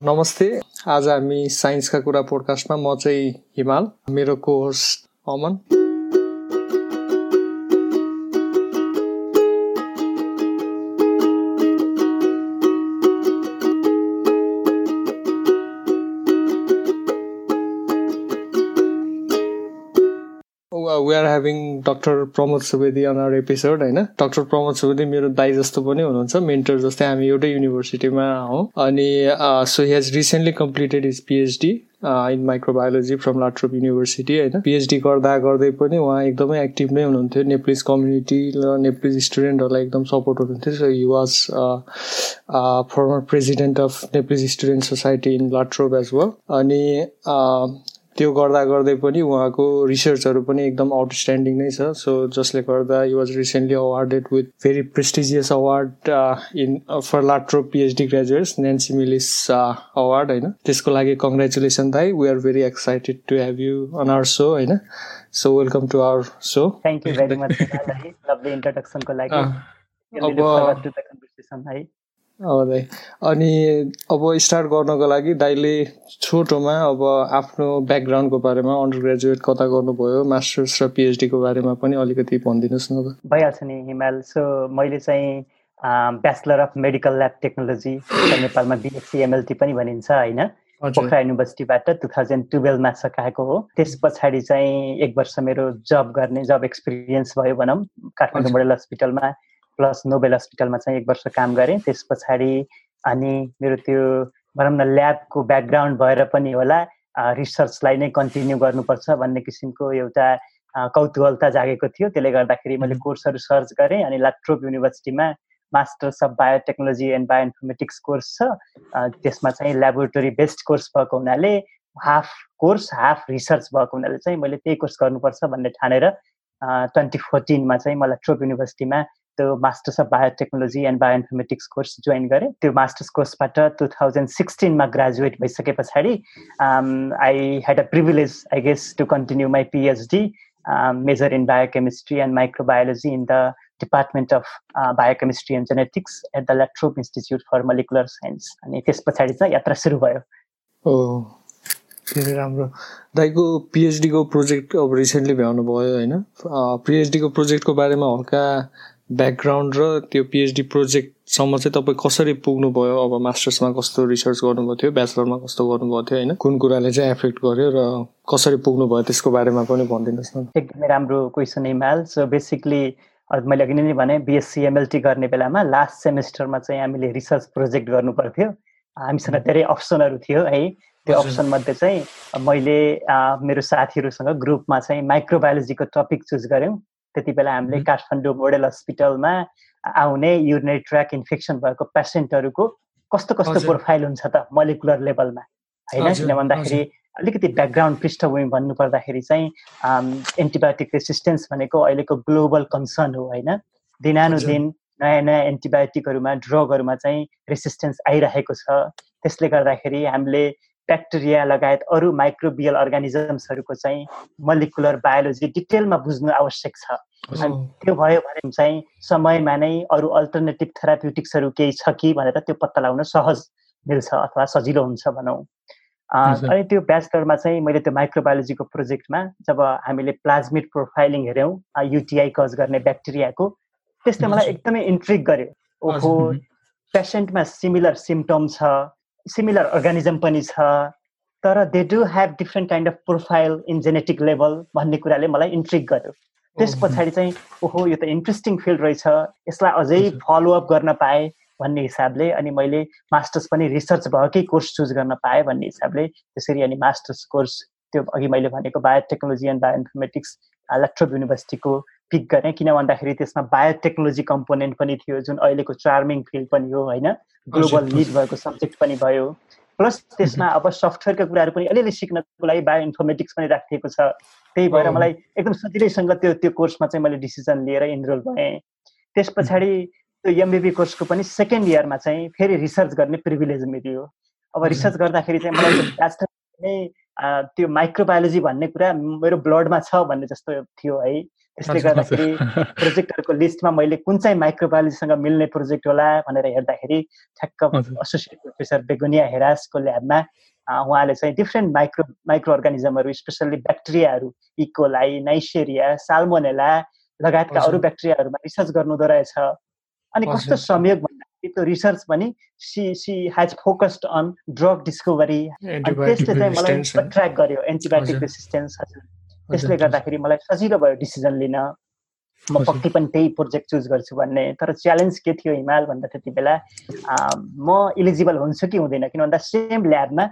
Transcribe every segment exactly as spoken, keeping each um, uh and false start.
नमस्ते। आज हामी साइन्सका कुरा पोडकास्टमा म चाहिँ हिमाल, मेरो cohost Aman. We are having Doctor Pramod Subedi on our episode, हैन? Doctor Pramod Subedi मेरो दाइ जस्तो पनि हुनुहुन्छ, मेन्टर जस्तै हामी एउटै युनिभर्सिटीमा हौ। अनि so he has recently completed his PhD uh, in microbiology from Latrobe University, हैन? PhD गर्दा गर्दै पनि उहाँ एकदमै एक्टिभ नै हुनुहुन्थ्यो नेप्लिज कम्युनिटी र नेप्लिज स्टुडेन्टहरुलाई एकदम सपोर्ट गर्नुहुन्थ्यो। So he was uh, uh, former president of Nepalese Student Society in Latrobe as well. अनि uh, त्यो गर्दा गर्दै पनि उहाँको रिसर्चहरु पनि एकदम आउटस्ट्यान्डिङ नै छ। सो जसले गर्दा he was recently awarded with very prestigious award uh, in uh, for Latrobe PhD graduates, Nancy Millis uh, award, हैन? त्यसको लागि congratulations दाइ। We are very excited to have you on our show, हैन? So welcome to our show. Thank you very much दाइ, lovely introduction को लागि। Really look forward to the conversation है। दाइ, अनि अब स्टार्ट गर्नको लागि दाइले छोटोमा अब आफ्नो ब्याकग्राउन्डको बारेमा, अन्डर ग्रेजुएट कता गर्नुभयो, मास्टर्स र पीएचडी को बारेमा पनि अलिकति भनिदिनुस् न त। भइहाल्छ नि हिमाल। सो मैले चाहिँ bachelor of medical lab technology, नेपालमा बीएससी एमएलटी पनि भनिन्छ हैन, पोखरा युनिभर्सिटीबाट टु थाउजन्ड टुवेल्भ मा सकाएको हो। त्यस पछाडि चाहिँ एक वर्ष मेरो जब गर्ने जब एक्सपिरियन्स भयो भनौँ, काठमाडौँ मोडल हस्पिटलमा प्लस नोबेल हस्पिटलमा चाहिँ एक वर्ष काम गरेँ। त्यस पछाडि अनि मेरो त्यो भनौँ न ल्याबको ब्याकग्राउन्ड भएर पनि होला रिसर्चलाई नै कन्टिन्यू गर्नुपर्छ भन्ने किसिमको एउटा कौतूहलता जागेको थियो। त्यसले गर्दाखेरि मैले कोर्सहरू सर्च गरेँ अनि लाट्रोब युनिभर्सिटीमा masters of biotechnology and bioinformatics course छ। त्यसमा चाहिँ ल्याबोरेटरी बेस्ड कोर्स भएको हुनाले हाफ कोर्स हाफ रिसर्च भएको हुनाले चाहिँ मैले त्यही कोर्स गर्नुपर्छ भन्ने ठानेर ट्वेन्टी फोर्टिनमा चाहिँ म लाट्रोब युनिभर्सिटीमा त्यो masters of biotechnology and bioinformatics course join गरेँ। त्यो मास्टर्स कोर्सबाट टु थाउजन्ड सिक्सटिनमा ग्रेजुएट भइसके पछाडि I had a privilege I guess to continue my PhD major in biochemistry and microbiology in the department of biochemistry and genetics at the La Trobe institute for molecular science. अनि त्यस पछाडि चाहिँ यात्रा सुरु भयो। ओ धेरै राम्रो। दाइको पिएचडी को प्रोजेक्ट अब रिसेन्टली भ्याउनु भयो हैन? पिएचडी को प्रोजेक्टको बारेमा हल्का ब्याकग्राउन्ड र त्यो पिएचडी प्रोजेक्ट सम्म चाहिँ तपाईँ कसरी पुग्नु भयो? अब मास्टर्समा कस्तो रिसर्च गर्नुभएको थियो, ब्याचलरमा कस्तो गर्नुभएको थियो हैन? कुन कुराले चाहिँ एफेक्ट गर्यो र कसरी पुग्नु भयो त्यसको बारेमा पनि भनिदिनुस् न। एकदमै राम्रो क्वेसन हिमाल। सो बेसिकली मैले अघि नै भने बीएससी एमएलटी गर्ने बेलामा लास्ट सेमेस्टरमा चाहिँ हामीले रिसर्च प्रोजेक्ट गर्नु पर्थ्यो। हामीसँग धेरै अप्सनहरू थियो है। त्यो अप्सन मध्ये चाहिँ मैले मेरो साथीहरूसँग ग्रुपमा चाहिँ माइक्रोबायोलोजीको टपिक चुज गर्यौँ। त्यति बेला हामीले काठमाडौँ मोडल हस्पिटलमा आउने युरिनरी ट्र्याक इन्फेक्सन भएको पेसेन्टहरूको कस्तो कस्तो प्रोफाइल हुन्छ त मोलिकुलर लेभलमा हैन? किन भन्दाखेरि अलिकति ब्याकग्राउन्ड पृष्ठभूमि भन्नु पर्दाखेरि चाहिँ एन्टिबायोटिक रेसिस्टेन्स भनेको अहिलेको ग्लोबल कन्सर्न हो हैन? दिनानुदिन नयाँ नयाँ एन्टिबायोटिकहरूमा ड्रगहरूमा चाहिँ रेसिस्टेन्स आइरहेको छ। त्यसले गर्दाखेरि हामीले ब्याक्टेरिया लगायत अरू माइक्रोबियल अर्गानिजम्सहरूको चाहिँ मोलिकुलर बायोलोजी डिटेलमा बुझ्नु आवश्यक छ। त्यो भयो भने चाहिँ समयमा नै अरू अल्टरनेटिभ थेराप्युटिक्सहरू केही छ कि भनेर त्यो पत्ता लगाउन सहज मिल्छ अथवा सजिलो हुन्छ भनौँ। अनि त्यो ब्याचलरमा चाहिँ मैले त्यो माइक्रोबायोलोजीको प्रोजेक्टमा जब हामीले प्लाज्मिड प्रोफाइलिङ हेऱ्यौँ युटिआई कज गर्ने ब्याक्टेरियाको, त्यसले मलाई एकदमै इन्ट्रिग गर्यो। ओहो, पेसेन्टमा सिमिलर सिम्पटम छ, सिमिलर अर्गानिजम पनि छ, तर they do have different kind of profile in genetic level भन्ने कुराले मलाई इन्ट्रिग गर्यो। त्यस पछाडि चाहिँ ओहो यो त इन्ट्रेस्टिङ फिल्ड रहेछ, यसलाई अझै फलोअप गर्न पाएँ भन्ने हिसाबले अनि मैले मास्टर्स पनि रिसर्च भएकै कोर्स चुज गर्न पाएँ भन्ने हिसाबले त्यसरी अनि मास्टर्स कोर्स त्यो अघि मैले भनेको बायोटेक्नोलोजी एन्ड बायोइन्फर्मेटिक्स लाट्रोब युनिभर्सिटीको पिक गरेँ। किन भन्दाखेरि त्यसमा बायोटेक्नोलोजी कम्पोनेन्ट पनि थियो जुन अहिलेको चार्मिङ फिल्ड पनि हो हैन? ग्लोबल निड भएको सब्जेक्ट पनि भयो। प्लस त्यसमा अब सफ्टवेयरका कुराहरू पनि अलिअलि सिक्नको लागि बायो इन्फर्मेटिक्स पनि राखिएको छ। त्यही भएर मलाई एकदम सजिलैसँग त्यो त्यो कोर्समा चाहिँ मैले डिसिजन लिएर इनरोल भएँ। त्यस पछाडि त्यो एमबिबी कोर्सको पनि सेकेन्ड इयरमा चाहिँ फेरि रिसर्च गर्ने प्रिभिलेज मिल्यो। अब रिसर्च गर्दाखेरि चाहिँ मलाई ब्याचलर नै त्यो माइक्रोबायोलोजी भन्ने कुरा मेरो ब्लडमा छ भन्ने जस्तो थियो है। त्यसले गर्दाखेरि प्रोजेक्टहरूको लिस्टमा मैले कुन चाहिँ माइक्रोबायोलोजीसँग मिल्ने प्रोजेक्ट होला भनेर हेर्दाखेरि ठ्याक्क एसोसिएट प्रोफेसर बेगोनिया हेरासको ल्याबमा उहाँले चाहिँ डिफ्रेन्ट माइक्रो माइक्रो अर्गानिजमहरू स्पेसल्ली ब्याक्टेरियाहरू इकोलाई, नाइसेरिया, साल्मोनेला लगायतका अरू ब्याक्टेरियाहरूमा रिसर्च गर्नुहुँदो रहेछ। अनि कस्तो संयोग भन्दाखेरि त्यो रिसर्च पनि she she has focused on drug discovery. त्यसले चाहिँ मलाई अट्र्याक्ट गर्यो, एन्टिबायोटिक रेसिस्टेन्स। त्यसले गर्दाखेरि मलाई सजिलो भयो डिसिजन लिन, म पक्कै पनि त्यही प्रोजेक्ट चुज गर्छु भन्ने। तर च्यालेन्ज के थियो हिमाल भन्दा त्यति बेला म इलिजिबल हुन्छु कि हुँदैन, किन भन्दा सेम ल्याबमा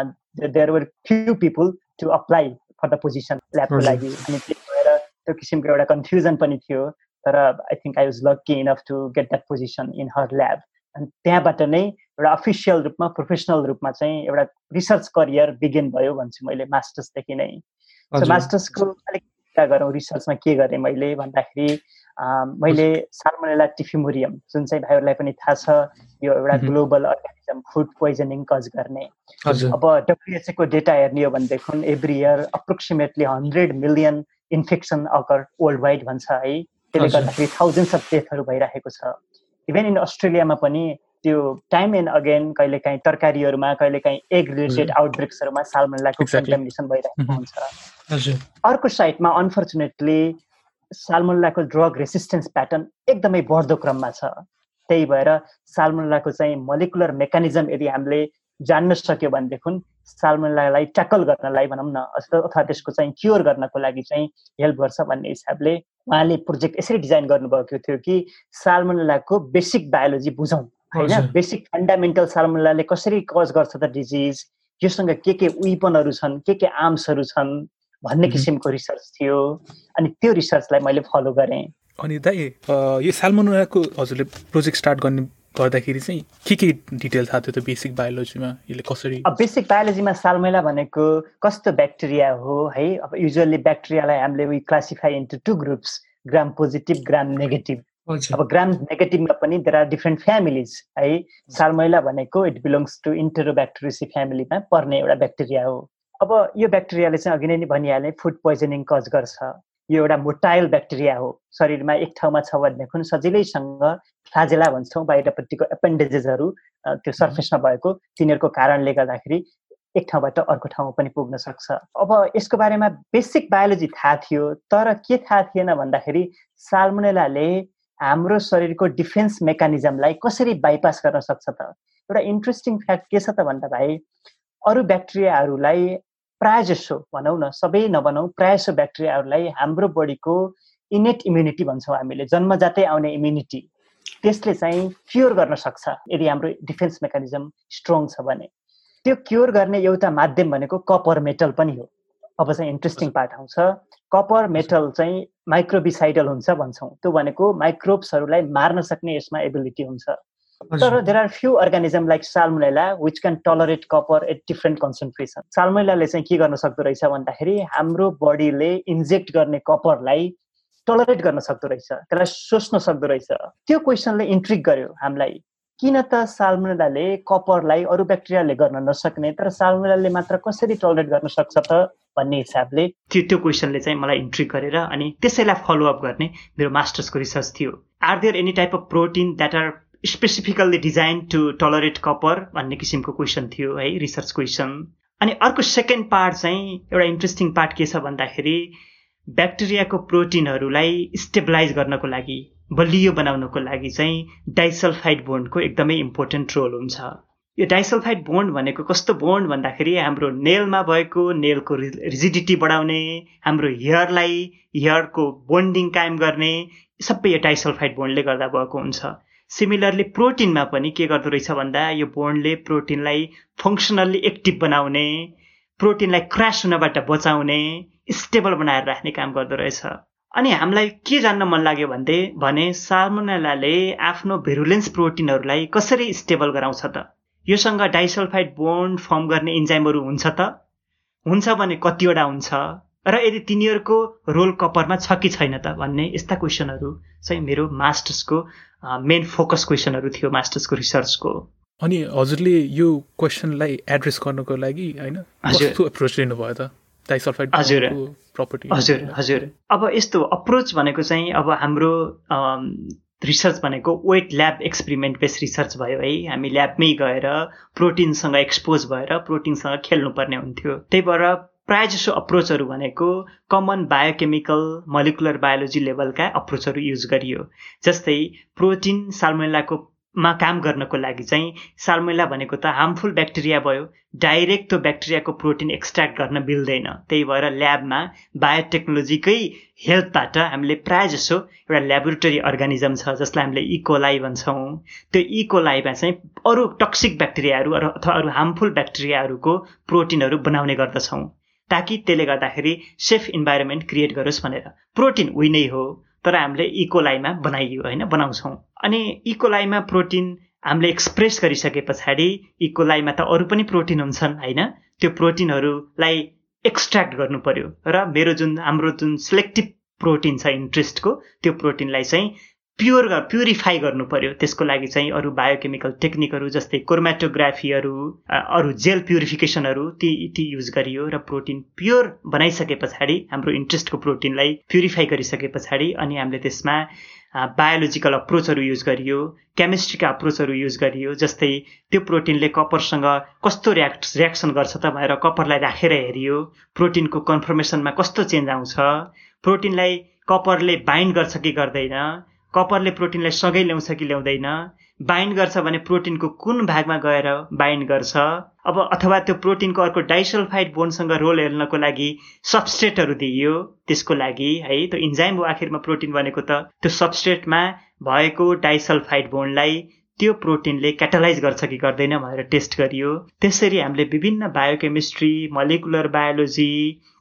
there were few people to apply for the position ल्याबको लागि। अनि त्यही भएर त्यो किसिमको एउटा कन्फ्युजन पनि थियो। तर I think I was lucky enough to get that position in her lab. अनि त्यहाँबाट नै एउटा अफिसियल रूपमा, प्रोफेसनल रूपमा चाहिँ एउटा रिसर्च करियर बिगिन भयो भन्छु मैले मास्टर्सदेखि नै। सो मास्टर्सको अलिक कुरा गरौँ रिसर्चमा के गरेँ मैले भन्दाखेरि मैले साल्मोनेला टिफिमुरियम, जुन चाहिँ भाइहरूलाई पनि थाहा छ यो एउटा global organism food poisoning cause गर्ने। अब डब्ल्युएचओ को डेटा हेर्ने हो भनेदेखि every year approximately hundred million infection occur worldwide भन्छ है। त्यसले गर्दाखेरि थाउजन्ड्स अफ डेथहरू भइरहेको छ। इभन इन अस्ट्रेलियामा पनि त्यो टाइम एन्ड अगेन कहिले काहीँ तरकारीहरूमा, कहिले काहीँ एग रिलेटेड आउटब्रेक्सहरूमा साल्मोनेलाको कन्टामिनेसन भइरहेको हुन्छ। अर्को साइडमा अनफर्चुनेटली साल्मोनेलाको ड्रग रेसिस्टेन्स प्याटर्न एकदमै बढ्दो क्रममा छ। त्यही भएर साल्मोनेलाको चाहिँ मोलिकुलर मेकानिजम यदि हामीले जान्न सक्यो भनेदेखि साल्मोनेलालाई ट्याकल गर्नलाई भनौँ न, अथवा त्यसको चाहिँ क्योर गर्नको लागि चाहिँ हेल्प गर्छ भन्ने हिसाबले उहाँले प्रोजेक्ट यसरी डिजाइन गर्नुभएको थियो कि साल्मोनेलाको बेसिक बायोलोजी बुझौँ होइन। बेसिक फन्डामेन्टल साल्मोनेलाले कसरी कज गर्छ त डिजिज, योसँग के के विपनहरू छन्, के के आर्म्सहरू छन् भन्ने किसिमको रिसर्च थियो। अनि त्यो रिसर्चलाई मैले फलो गरेँ। अनि दाइ यो साल्मोनेलाको हजुरले प्रोजेक्ट स्टार्ट गर्ने गर्दाखेरि चाहिँ के के डिटेल थाहा थियो त बेसिक बायोलोजीमा, यसले कसरी? बेसिक बायोलोजीमा साल्मोनेला भनेको कस्तो ब्याक्टेरिया हो है। अब युजुअली ब्याक्टेरियालाई हामीले we classify into two groups, gram positive, gram negative. अब ग्राम नेगेटिभमा पनि देयर आर डिफ्रेन्ट फ्यामिलिज है। साल्मोनेला भनेको इट बिलोङ्स टु इन्टेरोब्याक्टेरियसी फ्यामिलीमा पर्ने एउटा ब्याक्टेरिया हो। अब यो ब्याक्टेरियाले चाहिँ अघि नै भनिहालेँ फुड पोइजनिङ कज गर्छ। यो एउटा मोटाइल ब्याक्टेरिया हो, शरीरमा एक ठाउँमा छ भनेदेखि सजिलैसँग फ्लाजेला भन्छौँ बाहिरपट्टिको एपेन्डेजेसहरू त्यो सर्फेसमा भएको, तिनीहरूको कारणले गर्दाखेरि एक ठाउँबाट अर्को ठाउँमा पनि पुग्न सक्छ। अब यसको बारेमा बेसिक बायोलोजी थाहा थियो, तर के थाहा थिएन भन्दाखेरि साल्मोनेलाले हाम्रो शरीरको डिफेन्स मेकानिजमलाई कसरी बाइपास गर्न सक्छ त। एउटा इन्ट्रेस्टिङ फ्याक्ट के छ त भन्दा भाइ, अरू ब्याक्टेरियाहरूलाई प्राय जसो भनौँ न, सबै नभनौँ, प्राय जसो ब्याक्टेरियाहरूलाई हाम्रो बडीको इनेट इम्युनिटी भन्छौँ हामीले, जन्मजातै आउने इम्युनिटी, त्यसले चाहिँ क्योर गर्न सक्छ यदि हाम्रो डिफेन्स मेकानिजम स्ट्रङ छ भने। त्यो क्योर गर्ने एउटा माध्यम भनेको कपर मेटल पनि हो। अब चाहिँ इन्ट्रेस्टिङ पार्ट आउँछ। कपर मेटल चाहिँ माइक्रोबिसाइडल हुन्छ भन्छौँ, त्यो भनेको माइक्रोब्सहरूलाई मार्न सक्ने यसमा एबिलिटी हुन्छ। तर there are few organism like Salmonella which can tolerate copper at different concentration. साल्मोनेलाले चाहिँ के गर्न सक्दो रहेछ भन्दाखेरि हाम्रो बडीले इन्जेक्ट गर्ने कपरलाई टलरेट गर्न सक्दो रहेछ, त्यसलाई सोच्न सक्दो रहेछ। त्यो क्वेसनले इन्ट्रिग गर्यो हामीलाई, किन त साल्मोनेलाले कपरलाई अरू ब्याक्टेरियाले गर्न नसक्ने तर साल्मोनेलाले मात्र कसरी टलरेट गर्न सक्छ त भन्ने हिसाबले त्यो त्यो क्वेसनले चाहिँ मलाई इन्ट्रिग गरेर अनि त्यसैलाई फलोअप गर्ने मेरो मास्टर्सको रिसर्च थियो। Are there any type of protein that are specifically design to tolerate copper भन्ने किसिमको क्वेसन थियो है, रिसर्च क्वेसन। अनि अर्को सेकेन्ड पार्ट चाहिँ एउटा इन्ट्रेस्टिङ पार्ट के छ भन्दाखेरि ब्याक्टेरियाको प्रोटिनहरूलाई स्टेबलाइज गर्नको लागि, बलियो बनाउनको लागि चाहिँ डाइसल्फाइड बोन्डको एकदमै इम्पोर्टेन्ट रोल हुन्छ। यो डाइसल्फाइड बोन्ड भनेको कस्तो बोन्ड भन्दाखेरि हाम्रो नेलमा भएको नेलको रिजिडिटी बढाउने, हाम्रो हेयरलाई हेयरको बोन्डिङ कायम गर्ने, सबै यो डाइसल्फाइड बोन्डले गर्दा भएको हुन्छ। सिमिलरली प्रोटिनमा पनि के गर्दो रहेछ भन्दा यो बोन्डले प्रोटिनलाई फङ्सनल्ली एक्टिभ बनाउने, प्रोटिनलाई क्रास हुनबाट बचाउने, स्टेबल बनाएर राख्ने काम गर्दो रहेछ। अनि हामीलाई के जान्न मन लाग्यो भन्दै भने साल्मोनेलाले आफ्नो भेरुलेन्स प्रोटिनहरूलाई कसरी स्टेबल गराउँछ त, योसँग डाइसल्फाइड बोन्ड फर्म गर्ने इन्जाइमहरू हुन्छ त, हुन्छ भने कतिवटा हुन्छ र यदि तिनीहरूको रोल कपरमा छ कि छैन त भन्ने यस्ता क्वेसनहरू चाहिँ मेरो मास्टर्सको मेन फोकस क्वेसनहरू थियो मास्टर्सको रिसर्चको। अनि हजुरले यो क्वेसनलाई एड्रेस गर्नको लागि होइन कस्तो एप्रोच लिनुभयो त डाइसल्फाइड प्रपर्टी? हजुर हजुर अब यस्तो अप्रोच भनेको चाहिँ अब हाम्रो रिसर्च भनेको wet lab experiment based research भयो है। हामी ल्याबमै गएर प्रोटिनसँग एक्सपोज भएर प्रोटिनसँग खेल्नुपर्ने हुन्थ्यो। त्यही भएर प्रायः जसो अप्रोचहरू भनेको कमन बायोकेमिकल मोलिकुलर बायोलोजी लेभलका अप्रोचहरू युज गरियो। जस्तै प्रोटिन साल्मोनेलाको मा काम गर्नको लागि चाहिँ साल्मोनेला भनेको त हार्मफुल ब्याक्टेरिया भयो, डाइरेक्ट त्यो ब्याक्टेरियाको प्रोटिन एक्सट्र्याक्ट गर्न मिल्दैन। त्यही भएर ल्याबमा बायोटेक्नोलोजीकै हेल्पबाट हामीले प्रायः जसो एउटा ल्याबोरेटरी अर्गानिजम छ जसलाई हामीले इकोलाई भन्छौँ। त्यो इकोलाईमा चाहिँ अरू टक्सिक ब्याक्टेरियाहरू अथवा अरू हार्मफुल ब्याक्टेरियाहरूको प्रोटिनहरू बनाउने गर्दछौँ ताकि त्यसले गर्दाखेरि सेफ इन्भाइरोमेन्ट क्रिएट गरोस् भनेर। प्रोटिन उही नै हो तर हामीले इकोलाईमा बनाइयो होइन, बनाउँछौँ। अनि इकोलाईमा प्रोटिन हामीले एक्सप्रेस गरिसके पछाडि इकोलाईमा त अरू पनि प्रोटिन हुन्छन् होइन, त्यो प्रोटिनहरूलाई एक्सट्र्याक्ट गर्नु पर्यो र मेरो जुन हाम्रो जुन सिलेक्टिभ प्रोटिन छ इन्ट्रेस्टको त्यो प्रोटिनलाई चाहिँ प्योर प्युरिफाई गर्नु पर्यो। त्यसको लागि चाहिँ अरू बायोकेमिकल टेक्निकहरू जस्तै क्रोमेटोग्राफीहरू अरू जेल प्युरिफिकेसनहरू ती ती युज गरियो र प्रोटिन प्योर बनाइसके पछाडि हाम्रो इन्ट्रेस्टको प्रोटिनलाई प्युरिफाई गरिसके पछाडि अनि हामीले त्यसमा बायोलोजिकल अप्रोचहरू युज गरियो, केमिस्ट्रीका अप्रोचहरू युज गरियो। जस्तै त्यो प्रोटिनले कपरसँग कस्तो रियाक्ट रियाक्सन गर्छ त भनेर कपरलाई राखेर हेरियो, प्रोटिनको कन्फर्मेसनमा कस्तो चेन्ज आउँछ, प्रोटिनलाई कपरले बाइन्ड गर्छ कि गर्दैन, कपरले प्रोटिनलाई सँगै ल्याउँछ कि ल्याउँदैन, बाइन्ड गर्छ भने प्रोटिनको कुन भागमा गएर बाइन्ड गर्छ, अब अथवा त्यो प्रोटिनको अर्को डाइसल्फाइड बोन्डसँग रोल हेर्नको लागि सबस्ट्रेटहरू दिइयो त्यसको लागि है। त्यो इन्जाइम हो आखिरमा प्रोटिन भनेको त, त्यो सबस्ट्रेटमा भएको डाइसल्फाइड बोन्डलाई त्यो प्रोटिनले क्याटालाइज गर्छ कि गर्दैन भनेर टेस्ट गरियो। त्यसरी हामीले विभिन्न बायोकेमिस्ट्री, मोलिकुलर बायोलोजी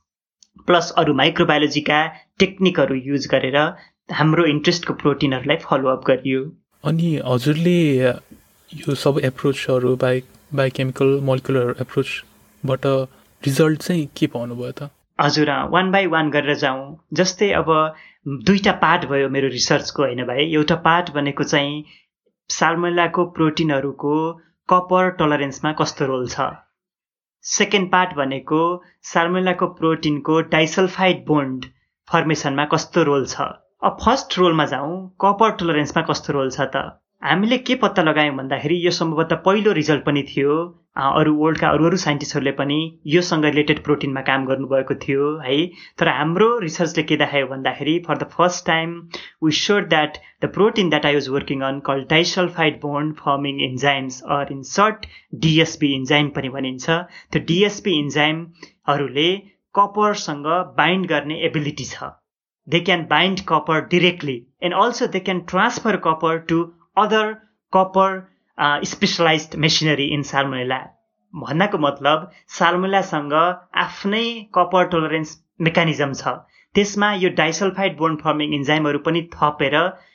प्लस अरू माइक्रोबायोलोजीका टेक्निकहरू युज गरेर हाम्रो इन्ट्रेस्टको प्रोटिनहरूलाई फलोअप गरियो। अनि हजुरले यो सब एप्रोचहरू बाइ बायोकेमिकल मोलिकुलर एप्रोचबाट रिजल्ट चाहिँ के पाउनुभयो त? हजुर, वान बाई वान गरेर जाउँ। जस्तै अब दुईवटा पार्ट भयो मेरो रिसर्चको होइन भाइ। एउटा पार्ट भनेको चाहिँ साल्मोनेलाको प्रोटिनहरूको कपर टलरेन्समा कस्तो रोल छ। सेकेन्ड पार्ट भनेको साल्मोनेलाको प्रोटिनको डाइसल्फाइड बोन्ड फर्मेसनमा कस्तो रोल छ। अब फर्स्ट रोलमा जाउँ, कपर टलरेन्समा कस्तो रोल छ त। हामीले के पत्ता लगायौँ भन्दाखेरि यो सम्भवतः पहिलो रिजल्ट पनि थियो। अरू वर्ल्डका अरू अरू साइन्टिस्टहरूले पनि योसँग रिलेटेड प्रोटिनमा काम गर्नुभएको थियो है। तर हाम्रो रिसर्चले के देखायो भन्दाखेरि for the first time we showed that the protein that I was working on called disulphide bond forming enzymes or in short DSB enzyme पनि भनिन्छ। त्यो डिएसपी इन्जाइमहरूले कपरसँग बाइन्ड गर्ने एबिलिटी छ। They can bind copper directly and also they can transfer copper to other copper uh, specialized machinery in Salmonella. भन्नको मतलब साल्मोनेलासँग आफ्नै कपर टोलरेन्स मेकानिजम छ। त्यसमा यो डाइसल्फाइड बोन्ड फर्मिङ इन्जाइमहरू पनि थपेर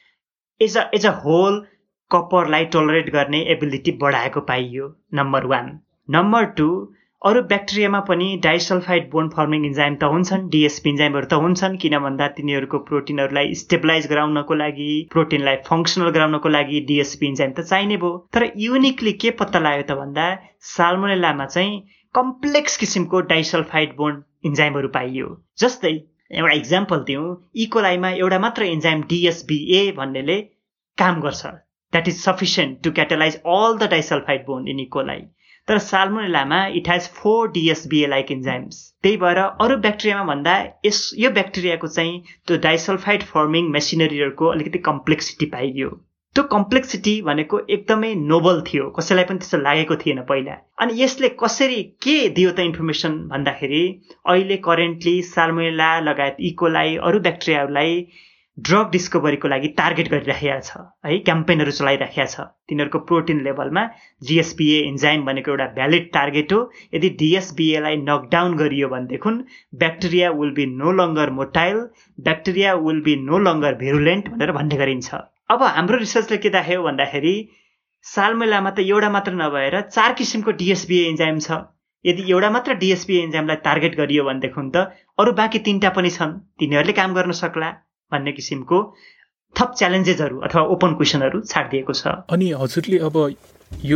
as a as a whole कपरलाई tolerate गर्ने एबिलिटी बढाएको पाइयो, नम्बर वान। नम्बर टू, अरू ब्याक्टेरियामा पनि डाइसल्फाइड बोन्ड फर्मिङ इन्जाइम त हुन्छन्, डिएसपी इन्जाइमहरू त हुन्छन्, किन भन्दा तिनीहरूको प्रोटिनहरूलाई स्टेबलाइज गराउनको लागि, प्रोटिनलाई फङ्सनल गराउनको लागि डिएसपी इन्जाइम त चाहिने भयो। तर युनिकली के पत्ता लाग्यो त भन्दा साल्मोनेलामा चाहिँ कम्प्लेक्स किसिमको डाइसल्फाइड बोन्ड इन्जाइमहरू पाइयो। जस्तै एउटा इक्जाम्पल दिउँ, इकोलाईमा एउटा मात्र इन्जाइम डिएसबिए भन्नेले काम गर्छ, that is sufficient to catalyse all the disulphide bond in E coli. तर साल्मोनेलामा it has four DSBA like enzymes. त्यही भएर अरू ब्याक्टेरियामा भन्दा यस यो ब्याक्टेरियाको चाहिँ त्यो डाइसल्फाइड फर्मिङ मेसिनरीहरूको अलिकति कम्प्लेक्सिटी पाइयो। त्यो कम्प्लेक्सिटी भनेको एकदमै नोबल थियो, कसैलाई पनि त्यस्तो लागेको थिएन पहिला। अनि यसले कसरी के दियो त इन्फर्मेसन भन्दाखेरि अहिले करेन्टली साल्मोनेला लगायत इकोलाई अरू ब्याक्टेरियाहरूलाई ड्रग डिस्कभरीको लागि टार्गेट गरिराखेको छ है, क्याम्पेनहरू चलाइराखेको छ। तिनीहरूको प्रोटिन लेभलमा जिएसबिए इन्जाइम भनेको एउटा भ्यालिड टार्गेट हो। यदि डिएसबिएलाई नकडाउन गरियो भनेदेखि bacteria will be no longer motile, bacteria will be no longer virulent भनेर भन्ने गरिन्छ। अब हाम्रो रिसर्चले के देखायो भन्दाखेरि साल्मोनेलामा त एउटा मात्र नभएर चार किसिमको डिएसबिए इन्जाइम छ। यदि एउटा मात्र डिएसबिए इन्जाइमलाई टार्गेट गरियो भनेदेखि त अरू बाँकी तिनवटा पनि छन्, तिनीहरूले काम गर्न सक्ला भन्ने किसिमको थप च्यालेन्जेसहरू अथवा ओपन क्वेसनहरू छाडिदिएको छ। अनि हजुरले अब यो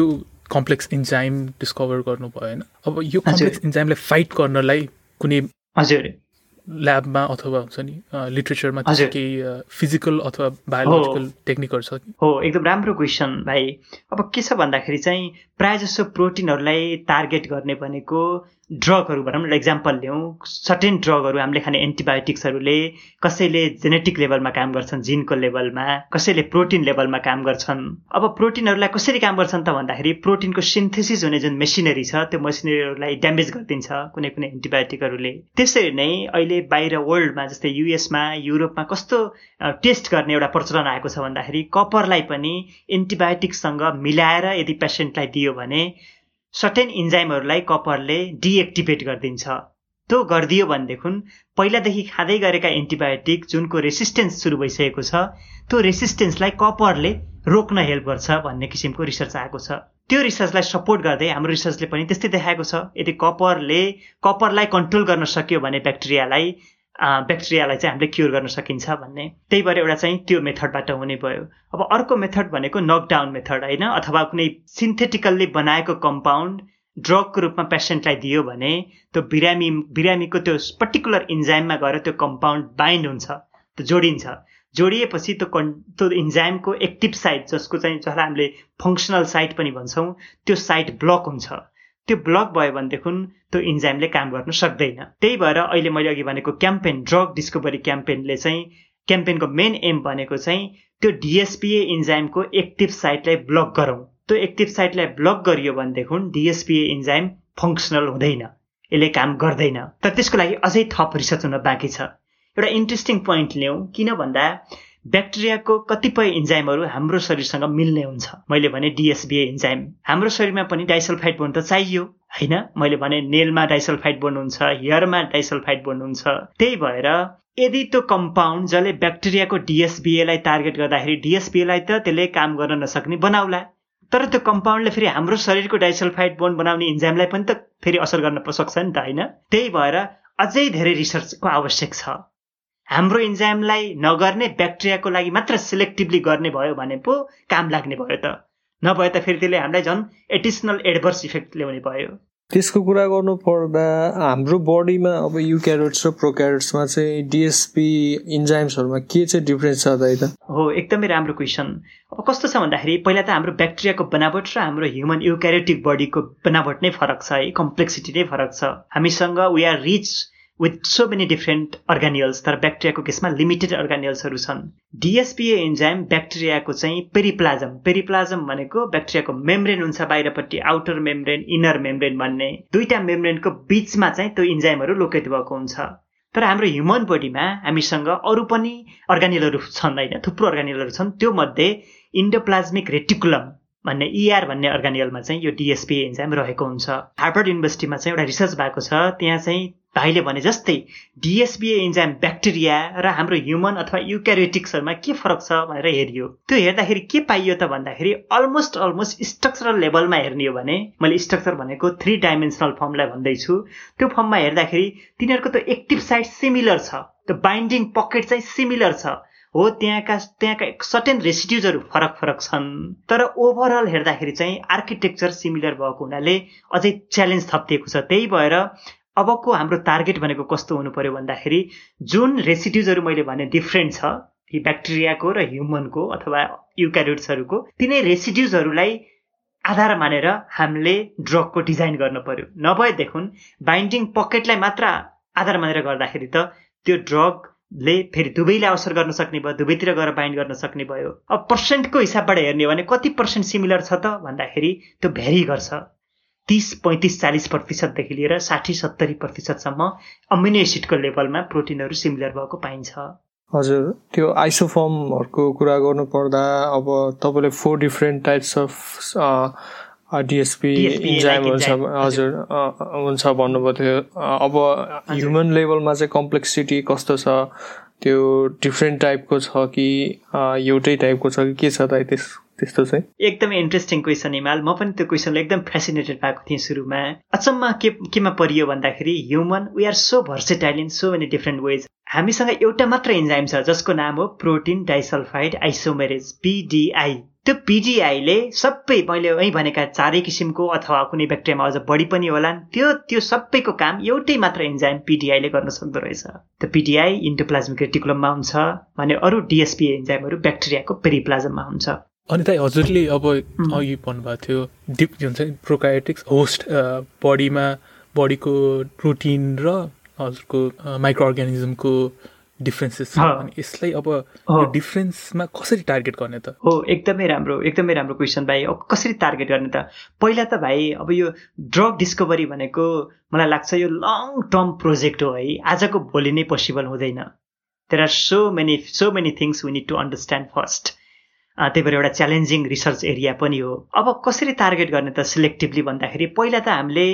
कम्प्लेक्स इन्जाइम डिस्कभर गर्नुभयो होइन अब यो कम्प्लेक्स इन्जाइमलाई फाइट गर्नलाई कुनै हजुर ल्याबमा अथवा हुन्छ नि लिट्रेचरमा केही फिजिकल अथवा बायोलोजिकल टेक्निकहरू छ कि हो एकदम राम्रो क्वेसन भाइ अब के छ भन्दाखेरि चाहिँ प्रायः जसो प्रोटिनहरूलाई टार्गेट गर्ने भनेको ड्रगहरू भनौँ न एक्जाम्पल लिउँ सर्टेन ड्रगहरू हामीले खाने एन्टिबायोटिक्सहरूले कसैले जेनेटिक लेभलमा काम गर्छन् जिनको लेभलमा कसैले प्रोटिन लेभलमा काम गर्छन् अब प्रोटिनहरूलाई कसरी काम गर्छन् त भन्दाखेरि प्रोटिनको सिन्थेसिस हुने जुन मेसिनरी छ त्यो मेसिनरीहरूलाई ड्यामेज गरिदिन्छ कुनै कुनै एन्टिबायोटिकहरूले त्यसरी नै अहिले बाहिर वर्ल्डमा जस्तै युएसमा युरोपमा कस्तो टेस्ट गर्ने एउटा प्रचलन आएको छ भन्दाखेरि कपरलाई पनि एन्टिबायोटिक्ससँग मिलाएर यदि पेसेन्टलाई दियो भने सर्टेन इन्जाइमहरूलाई कपरले डिएक्टिभेट गरिदिन्छ त्यो गरिदियो भनेदेखि पहिलादेखि खाँदै गरेका एन्टिबायोटिक जुनको रेसिस्टेन्स सुरु भइसकेको छ त्यो रेसिस्टेन्सलाई कपरले रोक्न हेल्प गर्छ भन्ने किसिमको रिसर्च आएको छ त्यो रिसर्चलाई सपोर्ट गर्दै हाम्रो रिसर्चले पनि त्यस्तै देखाएको छ यदि कपरले कपरलाई कन्ट्रोल गर्न सक्यो भने ब्याक्टेरियालाई ब्याक्टेरियालाई चाहिँ हामीले क्योर गर्न सकिन्छ भन्ने त्यही भएर एउटा चाहिँ त्यो मेथडबाट हुने भयो अब अर्को मेथड भनेको नकडाउन मेथड होइन अथवा कुनै सिन्थेटिकल्ली बनाएको कम्पाउन्ड ड्रगको रूपमा पेसेन्टलाई दियो भने त्यो बिरामी बिरामीको त्यो पर्टिकुलर इन्जाइममा गएर त्यो कम्पाउन्ड बाइन्ड हुन्छ त्यो जोडिन्छ जोडिएपछि त्यो कन् त्यो इन्जाइमको एक्टिभ साइट जसको चाहिँ जसलाई हामीले फङ्सनल साइट पनि भन्छौँ त्यो साइट ब्लक हुन्छ त्यो ब्लक भयो भनेदेखि त्यो इन्जाइमले काम गर्न सक्दैन त्यही भएर अहिले मैले अघि भनेको क्याम्पेन ड्रग डिस्कभरी क्याम्पेनले चाहिँ क्याम्पेनको मेन एम भनेको चाहिँ त्यो डिएसपिए इन्जाइमको एक्टिभ साइटलाई ब्लक गरौँ त्यो एक्टिभ साइटलाई ब्लक गरियो भनेदेखि डिएसपिए इन्जाइम फङ्सनल हुँदैन यसले काम गर्दैन तर त्यसको लागि अझै थप रिसर्च हुन बाँकी छ एउटा इन्ट्रेस्टिङ पोइन्ट ल्याउँ किन भन्दा ब्याक्टेरियाको कतिपय इन्जाइमहरू हाम्रो शरीरसँग मिल्ने हुन्छ मैले भने डिएसबिए इन्जाइम हाम्रो शरीरमा पनि डाइसल्फाइड बोन्ड त चाहियो होइन मैले भने नेलमा डाइसल्फाइड बोन्ड हुन्छ हेयरमा डाइसल्फाइड बोन्ड हुन्छ त्यही भएर यदि त्यो कम्पाउन्ड जसले ब्याक्टेरियाको डिएसबिएलाई टार्गेट गर्दाखेरि डिएसबिएलाई त त्यसले काम गर्न नसक्ने बनाउला तर त्यो कम्पाउन्डले फेरि हाम्रो शरीरको डाइसल्फाइड बोन्ड बनाउने इन्जाइमलाई पनि त फेरि असर गर्न सक्छ नि त होइन त्यही भएर अझै धेरै रिसर्चको आवश्यक छ हाम्रो इन्जाइमलाई नगर्ने ब्याक्टेरियाको लागि मात्र सिलेक्टिभली गर्ने भयो भने पो काम लाग्ने भयो त नभए त फेरि त्यसले हामीलाई झन् एडिसनल एडभर्स इफेक्ट ल्याउने भयो त्यसको कुरा गर्नु पर्दा हाम्रो बडीमा अब युक्यारियोट्स र प्रोक्यारियोट्समा चाहिँ डिएसपी इन्जाइम्सहरूमा के चाहिँ डिफरेन्स छ त हो एकदमै राम्रो क्वेसन अब कस्तो छ भन्दाखेरि पहिला त हाम्रो ब्याक्टेरियाको बनावट र हाम्रो ह्युमन युक्यारियोटिक बडीको बनावट नै फरक छ है कम्प्लेक्सिटी नै फरक छ हामीसँग we are rich with so many different organelles तर ब्याक्टेरियाको केसमा लिमिटेड अर्गानियल्सहरू छन् डिएसपिए इन्जाइम ब्याक्टेरियाको चाहिँ पेरिप्लाजम पेरिप्लाजम भनेको ब्याक्टेरियाको मेम्ब्रेन हुन्छ बाहिरपट्टि आउटर मेम्ब्रेन इनर मेम्ब्रेन भन्ने दुईटा मेम्ब्रेनको बीचमा चाहिँ त्यो इन्जाइमहरू लोकेट भएको हुन्छ तर हाम्रो ह्युमन बडीमा हामीसँग अरू पनि अर्गानियलहरू छन् होइन थुप्रो अर्गानियलहरू छन् त्यो मध्ये इन्डोप्लाज्मिक रेटिकुलम भन्ने इआर भन्ने अर्गानियलमा चाहिँ यो डिएसपिए इन्जाइम रहेको हुन्छ हार्वर्ड युनिभर्सिटीमा चाहिँ एउटा रिसर्च भएको छ त्यहाँ चाहिँ भाइले भने जस्तै डिएसबिए इन्जाइम ब्याक्टेरिया र हाम्रो ह्युमन अथवा युक्यारियोटिक्सहरूमा के फरक छ भनेर हेरियो त्यो हेर्दाखेरि के पाइयो त भन्दाखेरि अलमोस्ट अलमोस्ट स्ट्रक्चरल लेभलमा हेर्ने हो भने मैले स्ट्रक्चर भनेको थ्री डाइमेन्सनल फर्मलाई भन्दैछु त्यो फर्ममा हेर्दाखेरि तिनीहरूको त एक्टिभ साइट सिमिलर छ त्यो बाइन्डिङ पकेट चाहिँ सिमिलर छ हो त्यहाँका त्यहाँका सर्टेन रेसिड्युजहरू फरक फरक छन् तर ओभरअल हेर्दाखेरि चाहिँ आर्किटेक्चर सिमिलर भएको हुनाले अझै च्यालेन्ज थपिएको छ त्यही भएर अबको हाम्रो टार्गेट भनेको कस्तो हुनु पर्यो भन्दाखेरि जुन रेसिड्युजहरू मैले भने डिफ्रेन्ट छ यी ब्याक्टेरियाको र ह्युमनको अथवा युक्यारियोट्सहरूको तिनै रेसिड्युजहरूलाई आधार मानेर हामीले ड्रगको डिजाइन गर्न पर्यो नभएदेखि बाइन्डिङ पकेटलाई मात्र आधार मानेर गर्दाखेरि त त्यो ड्रगले फेरि दुवैलाई असर गर्न सक्ने भयो दुवैतिर गएर बाइन्ड गर्न सक्ने भयो अब पर्सेन्टको हिसाबबाट हेर्ने हो भने कति पर्सेन्ट सिमिलर छ त भन्दाखेरि त्यो भेरी गर्छ तीस पैंतीस चालीस प्रतिशतदेखि लिएर साठी सत्तरी प्रतिशतसम्म अमिनो एसिडको लेभलमा प्रोटिनहरू सिमिलर भएको पाइन्छ हजुर त्यो आइसोफर्महरूको कुरा गर्नु पर्दा अब तपाईँले four different types of DSB enzyme हुन्छ हजुर हुन्छ भन्नुभयो थियो अब ह्युमन लेभलमा चाहिँ कम्प्लेक्सिटी कस्तो छ त्यो डिफ्रेन्ट टाइपको छ कि एउटै टाइपको छ कि के छ त त्यस त्यस्तो चाहिँ एकदमै इन्ट्रेस्टिङ क्वेसन हिमाल म पनि त्यो क्वेसनले एकदम फेसिनेटेड भएको थिएँ सुरुमा अचम्म के केमा परियो भन्दाखेरि human we are so versatile in so many different ways हामीसँग एउटा मात्र इन्जाइम छ जसको नाम हो प्रोटिन डाइसल्फाइड आइसोमेरेज पिडिआई त्यो पिडिआईले सबै मैले यही भनेका चारै किसिमको अथवा कुनै ब्याक्टेरियामा अझ बढी पनि होलान् त्यो त्यो सबैको काम एउटै मात्र एन्जाइम पिडिआईले गर्न सक्दो रहेछ। त्यो पिडिआई इन्डोप्लाज्मिक रेटिकुलममा हुन्छ भने अरू डिएसपी एन्जाइमहरू ब्याक्टेरियाको पेरिप्लाज्ममा हुन्छ। अनि त हजुरले अब अघि भन्नुभएको थियो डिप हुन्छ नि प्रोकायोटिक्स होस्ट बडीमा बडीको प्रोटिन र हजुरको माइक्रो अर्गानिजमको डिफ्रेन्सेस छ अनि यसलाई अब यो डिफ्रेन्समा कसरी टार्गेट गर्ने त? हो एकदमै राम्रो एकदमै राम्रो क्वेसन भाइ। अब कसरी टार्गेट गर्ने त? पहिला त भाइ अब यो ड्रग डिस्कभरी भनेको मलाई लाग्छ यो लङ टर्म प्रोजेक्ट हो है, आजको भोलि नै पोसिबल हुँदैन। There are so many so many things we need to understand first. त्यही भएर एउटा च्यालेन्जिङ रिसर्च एरिया पनि हो। अब कसरी टार्गेट गर्ने त सिलेक्टिभली भन्दाखेरि पहिला त हामीले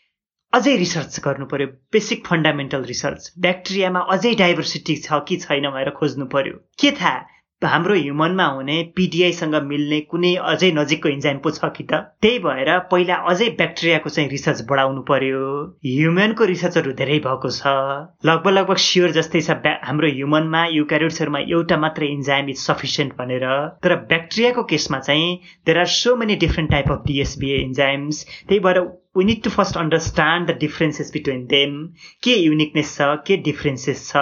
अझै रिसर्च गर्नु पर्यो, बेसिक फन्डामेन्टल रिसर्च। ब्याक्टेरियामा अझै डाइभर्सिटी छ कि छैन भनेर खोज्नु पर्यो। के थाहा हाम्रो ह्युमनमा हुने पिडिआईसँग मिल्ने कुनै अझै नजिकको इन्जाइम पो छ कि त? त्यही भएर पहिला अझै ब्याक्टेरियाको चाहिँ रिसर्च बढाउनु पर्यो। ह्युमनको रिसर्चहरू धेरै भएको छ, लगभग लगभग स्योर जस्तै छ हाम्रो ह्युमनमा युक्यारियोट्सहरूमा एउटा मात्र इन्जाइम इज सफिसियन्ट भनेर। तर ब्याक्टेरियाको केसमा चाहिँ there are so many different type of DSBA enzymes. त्यही भएर we need to first understand the differences between them। के युनिकनेस छ, के डिफ्रेन्सेस छ।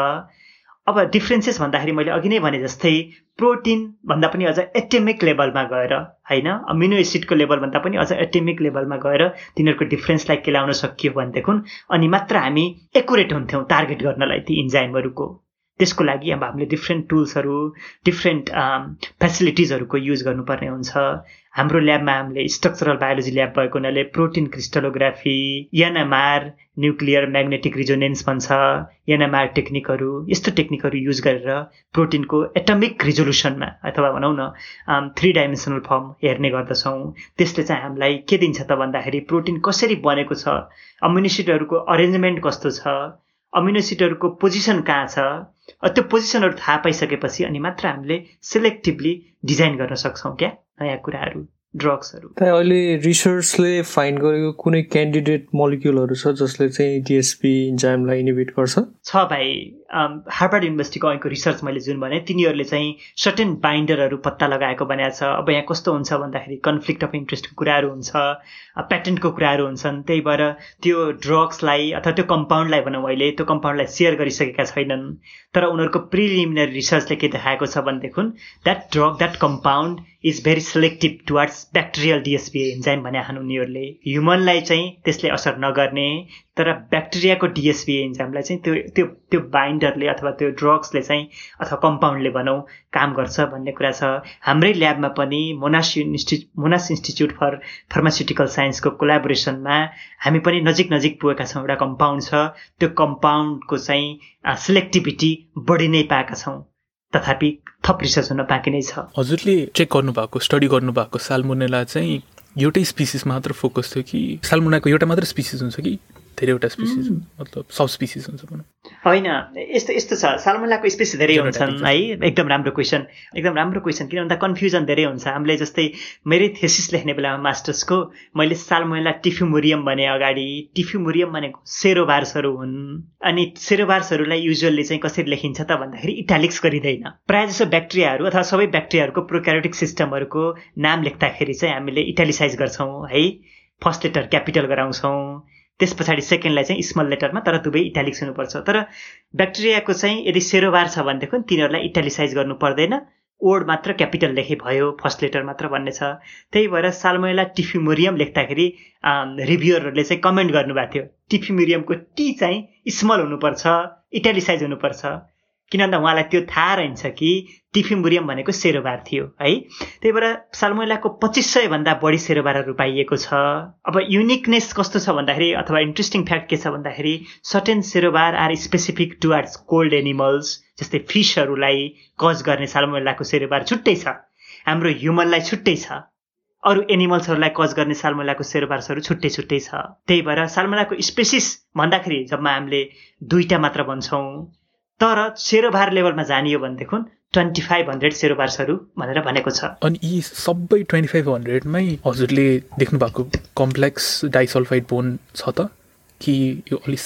अब डिफ्रेन्सेस भन्दाखेरि मैले अघि नै भने जस्तै प्रोटिन भन्दा पनि अझ एटमिक लेभलमा गएर होइन, अमिनो एसिडको लेभल भन्दा पनि अझ एटमिक लेभलमा गएर तिनीहरूको डिफ्रेन्सलाई केलाउन सकियो भनेदेखि अनि मात्र हामी एकुरेट हुन्थ्यौँ टार्गेट गर्नलाई ती इन्जाइमहरूको। त्यसको लागि अब हामीले डिफ्रेन्ट टुल्सहरू डिफ्रेन्ट फेसिलिटिजहरूको युज गर्नुपर्ने हुन्छ। हाम्रो ल्याबमा हामीले स्ट्रक्चरल बायोलोजी ल्याब भएको हुनाले protein crystallography, NMR nuclear magnetic resonance भन्छ, एनएमआर टेक्निकहरू, यस्तो टेक्निकहरू युज गरेर प्रोटिनको एटमिक रिजोल्युसनमा अथवा भनौँ न थ्री डाइमेन्सनल फर्म हेर्ने गर्दछौँ। त्यसले चाहिँ हामीलाई के दिन्छ त भन्दाखेरि प्रोटिन कसरी बनेको छ, अमिनो एसिडहरूको अरेन्जमेन्ट कस्तो छ, अमिनो एसिडहरूको पोजिसन कहाँ छ, त्यो पोजिसनहरू थाहा पाइसकेपछि अनि मात्र हामीले सिलेक्टिभली डिजाइन गर्न सक्छौँ क्या नयाँ कुराहरू, ड्रग्सहरू। अहिले रिसर्चले फाइन्ड गरेको कुनै क्यान्डिडेट मोलिक्युलहरू छ जसले चाहिँ डिएसपी इन्जाइमलाई इनिबिट गर्छ? छ भाइ। हार्वर्ड युनिभर्सिटीको अहिलेको रिसर्च मैले जुन भने तिनीहरूले चाहिँ सर्टेन बाइन्डरहरू पत्ता लगाएको बनाएको छ। अब यहाँ कस्तो हुन्छ भन्दाखेरि कन्फ्लिक्ट अफ इन्ट्रेस्टको कुराहरू हुन्छ, प्याटेन्टको कुराहरू हुन्छन्। त्यही भएर त्यो ड्रग्सलाई अथवा त्यो कम्पाउन्डलाई भनौँ अहिले त्यो कम्पाउन्डलाई सेयर गरिसकेका छैनन्। तर उनीहरूको प्रिलिमिनरी रिसर्चले के देखाएको छ भनेदेखि that drug that compound is very selective towards bacterial DSBA enzyme भने हान उनीहरूले। ह्युमनलाई चाहिँ त्यसले असर नगर्ने, तर ब्याक्टेरियाको डिएसबिए इन्जाइमलाई चाहिँ त्यो त्यो त्यो बाइन्डरले अथवा त्यो ड्रग्सले चाहिँ अथवा कम्पाउन्डले भनौँ काम गर्छ भन्ने कुरा छ। हाम्रै ल्याबमा पनि मोनास इन्स्टि मोनास इन्स्टिच्युट फर फार्मास्युटिकल साइन्सको कोलाबोरेसनमा हामी पनि नजिक नजिक पुगेका छौँ। एउटा कम्पाउन्ड छ, त्यो कम्पाउन्डको चाहिँ सिलेक्टिभिटी बढी नै पाएका छौँ, तथापि थप रिसर्च हुन बाँकी नै छ। हजुरले चेक गर्नुभएको स्टडी गर्नुभएको साल्मोनेला चाहिँ एउटै स्पिसिस मात्र फोकस थियो कि साल्मोनेलाको एउटा मात्र स्पिसिस हुन्छ कि धेरैवटा स्पिसिस मतलब सब स्पिसिस हुन्छ भनौँ? होइन, यस्तो यस्तो छ, साल्मोनेलाको स्पिसिस धेरै हुन्छन् है। एकदम राम्रो क्वेसन, एकदम राम्रो क्वेसन। किन भन्दा कन्फ्युजन धेरै हुन्छ। हामीले जस्तै मेरै थेसिस लेख्ने बेलामा मास्टर्सको मैले साल्मोनेला टिफ्युमोरियम भने अगाडि, टिफ्युमोरियम भनेको सेरोभार्सहरू हुन्। अनि सेरोभार्सहरूलाई युजुअली चाहिँ कसरी लेखिन्छ त भन्दाखेरि इटालिक्स गरिँदैन। प्रायः जसो ब्याक्टेरियाहरू अथवा सबै ब्याक्टेरियाहरूको प्रोक्यारियोटिक सिस्टमहरूको नाम लेख्दाखेरि चाहिँ हामीले इटालिसाइज गर्छौँ है, फर्स्ट लेटर क्यापिटल गराउँछौँ, त्यस पछाडि सेकेन्डलाई चाहिँ स्मल लेटरमा, तर दुवै इटालिक्स हुनुपर्छ। तर ब्याक्टेरियाको चाहिँ यदि सेरोभार छ भनेदेखि तिनीहरूलाई इटालिसाइज गर्नु पर्दैन, वर्ड मात्र क्यापिटल लेखे भयो, फर्स्ट लेटर मात्र भन्ने छ। त्यही भएर साल्मोनेला टिफ्युमोरियम लेख्दाखेरि रिभ्युअरहरूले चाहिँ कमेन्ट गर्नुभएको थियो टिफ्युमोरियमको टी चाहिँ स्मल हुनुपर्छ, इटालिसाइज हुनुपर्छ। किन भन्दा उहाँलाई त्यो थाहा रहन्छ कि टिफ्युमोरियम भनेको सेरोभार थियो है। त्यही भएर साल्मोनेलाको पच्चिस सय भन्दा बढी सेरोभारहरू पाइएको छ। अब युनिकनेस कस्तो छ भन्दाखेरि अथवा इन्ट्रेस्टिङ फ्याक्ट के छ भन्दाखेरि certain serovar are specific towards cold animals, जस्तै फिसहरूलाई कज गर्ने साल्मोनेलाको सेरोभार छुट्टै छ, हाम्रो ह्युमनलाई छुट्टै छ, अरू एनिमल्सहरूलाई कज गर्ने साल्मोनेलाको सेरोभार्सहरू छुट्टै छुट्टै छ। त्यही भएर साल्मोनेलाको स्पेसिस भन्दाखेरि जम्मा हामीले दुईटा मात्र भन्छौँ, तर सेरोभार लेभलमा जानियो भनेदेखि ट्वेन्टी फाइभ हन्ड्रेड सेरोभार्सहरू भनेर भनेको छ। अनि यी सबै ट्वेन्टी फाइभ हन्ड्रेडमै हजुरले देख्नु भएको कम्प्लेक्स डाइसल्फाइड बोन छ त कि यो अलिक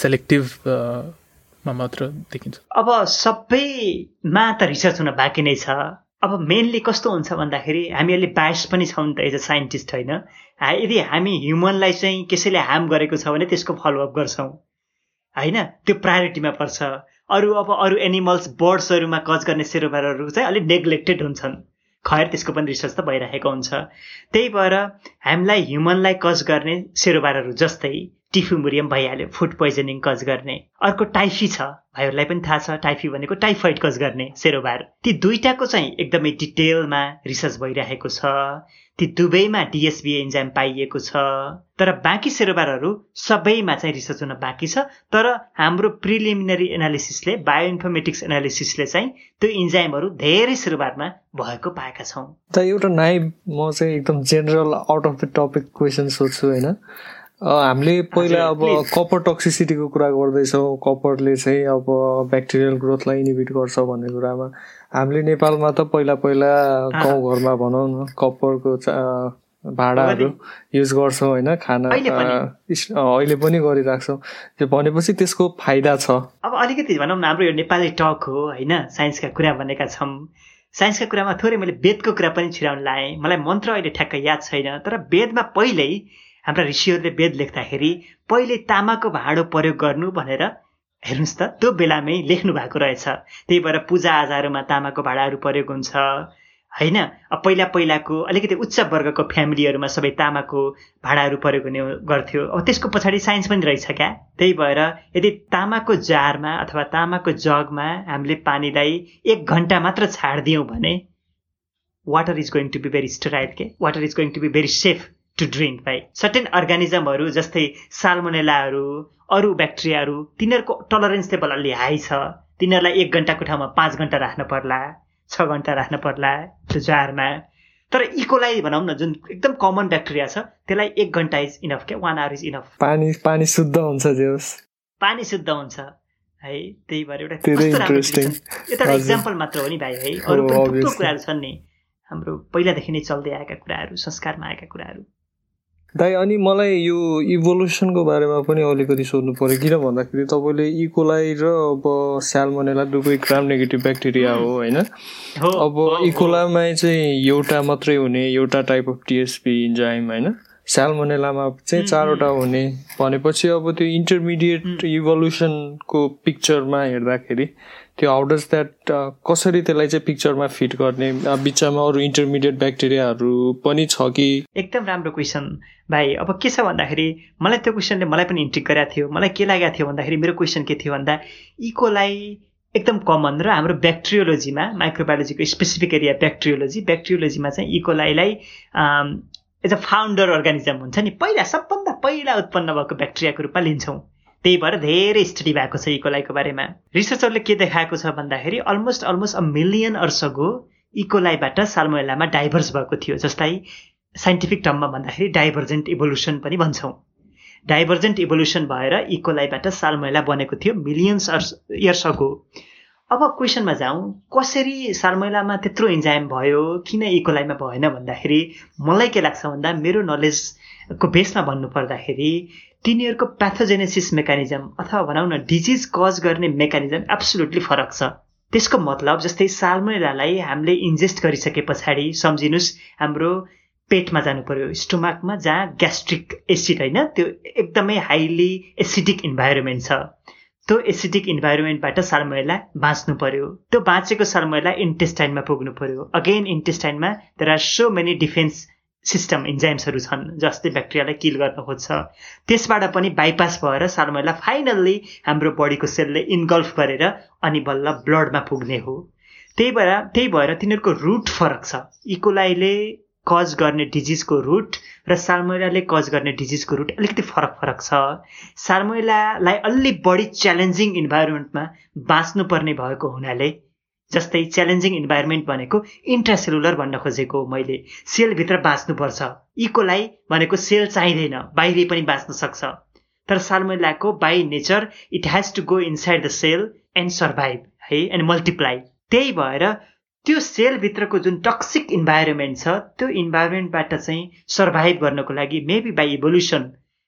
सेलेक्टिभमा मात्र देखिन्छ? अब सबैमा त रिसर्च हुन बाँकी नै छ। अब मेनली कस्तो हुन्छ भन्दाखेरि हामी अलि बायस पनि छौँ नि त एज अ साइन्टिस्ट होइन। यदि हामी ह्युमनलाई चाहिँ कसैले हार्म गरेको छ भने त्यसको फलोअप गर्छौँ होइन, त्यो प्रायोरिटीमा पर्छ। अरू अब अरू एनिमल्स बर्ड्सहरूमा कज गर्ने सेरोबारहरू चाहिँ अलिक नेग्लेक्टेड हुन्छन्, खैर त्यसको पनि रिसर्च त भइरहेको हुन्छ। त्यही भएर हामीलाई ह्युमनलाई कज गर्ने सेरोबारहरू जस्तै टिफुमुरियम भइहाल्यो, फुड पोइजनिङ कज गर्ने। अर्को टाइफी छ, भाइहरूलाई पनि थाहा छ टाइफी भनेको टाइफाइड कज गर्ने सेरोबार। ती दुईटाको चाहिँ एकदमै डिटेलमा रिसर्च भइरहेको छ, ती दुवैमा डिएसबी एन्जाइम पाइएको छ। तर बाँकी सेरोबारहरू सबैमा चाहिँ रिसर्च हुन बाँकी छ। तर हाम्रो प्रिलिमिनरी एनालिसिसले, बायोइन्फर्मेटिक्स एनालिसिसले चाहिँ त्यो इन्जाइमहरू धेरै सेरोबारमा भएको पाएका छौँ। त एउटा नाइब म चाहिँ एकदम general out of the topic question सोध्छु होइन। हामीले पहिला अब कपर टक्सिसिटीको कुरा गर्दैछौँ, कपरले चाहिँ अब ब्याक्टेरियल ग्रोथलाई इनिबिट गर्छ भन्ने कुरामा हामीले नेपालमा त पहिला पहिला गाउँघरमा भनौँ न कपरको भाँडाहरू युज गर्छौँ होइन, खाना अहिले पनि गरिराख्छौँ। त्यो भनेपछि त्यसको फाइदा छ। अब अलिकति भनौँ न, हाम्रो यो नेपाली टक हो होइन, साइन्सका कुरा भनेका छौँ। साइन्सका कुरामा थोरै मैले वेदको कुरा पनि छिराउन लाएँ। मलाई मन्त्र अहिले ठ्याक्क याद छैन, तर वेदमा पहिल्यै हाम्रा ऋषिहरूले वेद लेख्दाखेरि पहिले तामाको भाँडो प्रयोग गर्नु भनेर हेर्नुहोस् त त्यो बेलामै लेख्नु भएको रहेछ। त्यही भएर पूजा आजाहरूमा तामाको भाँडाहरू प्रयोग हुन्छ होइन। अब पहिला पहिलाको अलिकति उच्च वर्गको फ्यामिलीहरूमा सबै तामाको भाँडाहरू प्रयोग हुने गर्थ्यो। अब त्यसको पछाडि साइन्स पनि रहेछ क्या। त्यही भएर यदि तामाको जारमा अथवा तामाको जगमा हामीले पानीलाई एक घन्टा मात्र छाडिदियौँ भने water is going to be very sterile के, water is going to be very safe to drink बाई। सर्टेन अर्गानिजमहरू जस्तै साल्मोनेलाहरू, अरू ब्याक्टेरियाहरू, तिनीहरूको टलरेन्स लेभल अलि हाई छ। तिनीहरूलाई एक घन्टाको ठाउँमा पाँच घन्टा राख्न पर्ला, छ घन्टा राख्न पर्ला त्यो जारमा। तर इकोलाई भनौँ न, जुन एकदम कमन ब्याक्टेरिया छ, त्यसलाई एक घन्टा इज इनफ क्या, वान आवर इज इनफ। पानी पानी शुद्ध हुन्छ, जेस पानी शुद्ध हुन्छ है। त्यही भएर एउटा एउटा इक्जाम्पल मात्र हो नि भाइ है, अरू पनि थुप्रो कुराहरू छन् नि हाम्रो पहिलादेखि नै चल्दै आएका कुराहरू, संस्कारमा आएका कुराहरू। दाइ अनि मलाई यो इभोल्युसनको बारेमा पनि अलिकति सोध्नु पर्यो, किन भन्दाखेरि तपाईँले इकोलाई र अब स्याल्मोनेला दुवै ग्राम नेगेटिभ ब्याक्टेरिया हो होइन। अब इकोलामा चाहिँ एउटा मात्रै हुने, एउटा टाइप अफ टिएसपी इन्जाइम होइन, स्याल्मोनेलामा चाहिँ चारवटा हुने भनेपछि अब त्यो इन्टरमिडिएट इभोल्युसनको पिक्चरमा हेर्दाखेरि त्यो हाउ डज द्याट, कसरी त्यसलाई चाहिँ पिक्चरमा फिट गर्ने, बिचमा अरू इन्टरमिडिएट ब्याक्टेरियाहरू पनि छ कि? एकदम राम्रो क्वेसन भाइ। अब के छ भन्दाखेरि मलाई त्यो क्वेसनले मलाई पनि इन्ट्रिग गरेको थियो। मलाई के लागेको थियो भन्दाखेरि मेरो क्वेसन के थियो भन्दा इकोलाई एकदम कमन र हाम्रो ब्याक्टेरियोलोजीमा, माइक्रोबायोलोजीको स्पेसिफिक एरिया ब्याक्टेरियोलोजी, ब्याक्टेरियोलोजीमा चाहिँ इकोलाईलाई एज अ फाउन्डर अर्गानिजम हुन्छ नि, पहिला सबभन्दा पहिला उत्पन्न भएको ब्याक्टेरियाको रूपमा लिन्छौँ। त्यही भएर धेरै स्टडी भएको छ इकोलाईको बारेमा। रिसर्चरले के देखाएको छ भन्दाखेरि अलमोस्ट अलमोस्ट अ मिलियन अर्सको इकोलाईबाट साल्मोनेलामा डाइभर्स भएको थियो, जसलाई साइन्टिफिक टर्ममा भन्दाखेरि डाइभर्जेन्ट इभोल्युसन पनि भन्छौँ। डाइभर्जेन्ट इभोल्युसन भएर इकोलाईबाट साल्मोनेला बनेको थियो मिलियन्स अर्स इयर्स अगो। अब क्वेसनमा जाउँ, कसरी साल्मोनेलामा त्यत्रो इन्जाइम भयो, किन इकोलाईमा भएन भन्दाखेरि मलाई के लाग्छ भन्दा मेरो नलेजको बेसमा भन्नु पर्दाखेरि तिनीहरूको प्याथोजेनेसिस मेकानिजम अथवा भनौँ न डिजिज कज गर्ने मेकानिजम एब्सोल्युटली फरक छ। त्यसको मतलब जस्तै साल्मोनेलालाई हामीले इन्जेस्ट गरिसके पछाडि सम्झिनुहोस् हाम्रो पेटमा जानु पर्यो, स्टोमाकमा, जहाँ ग्यास्ट्रिक एसिड होइन, त्यो एकदमै हाइली एसिडिक इन्भाइरोमेन्ट छ। त्यो एसिडिक इन्भाइरोमेन्टबाट साल्मोनेला बाँच्नु पर्यो। त्यो बाँचेको साल्मोनेला इन्टेस्टाइनमा पुग्नु पर्यो। अगेन इन्टेस्टाइनमा there are so many defence system इन्जाइम्सहरू छन् जसले ब्याक्टेरियालाई किल गर्न खोज्छ। त्यसबाट पनि बाइपास भएर साल्मोनेला फाइनल्ली हाम्रो बडीको सेलले इन्गल्फ गरेर अनि बल्ल ब्लडमा पुग्ने हो। त्यही भएर त्यही भएर तिनीहरूको रुट फरक छ। इकोलाईले कज गर्ने डिजिजको रुट र साल्मोनेलाले कज गर्ने डिजिजको रुट अलिकति फरक फरक छ। साल्मोनेलालाई अलि बढी च्यालेन्जिङ इन्भाइरोमेन्टमा बाँच्नुपर्ने भएको हुनाले, जस्तै च्यालेन्जिङ इन्भाइरोमेन्ट भनेको इन्ट्रासेलुलर भन्न खोजेको मैले, सेलभित्र बाँच्नुपर्छ। इकोलाई भनेको सेल चाहिँदैन, बाहिरै पनि बाँच्न सक्छ। तर साल्मोनेलाको by nature it has to go inside the cell and survive है, एन्ड मल्टिप्लाई। त्यही भएर त्यो सेलभित्रको जुन टक्सिक इन्भाइरोमेन्ट छ त्यो इन्भाइरोमेन्टबाट चाहिँ सर्भाइभ गर्नको लागि maybe by evolution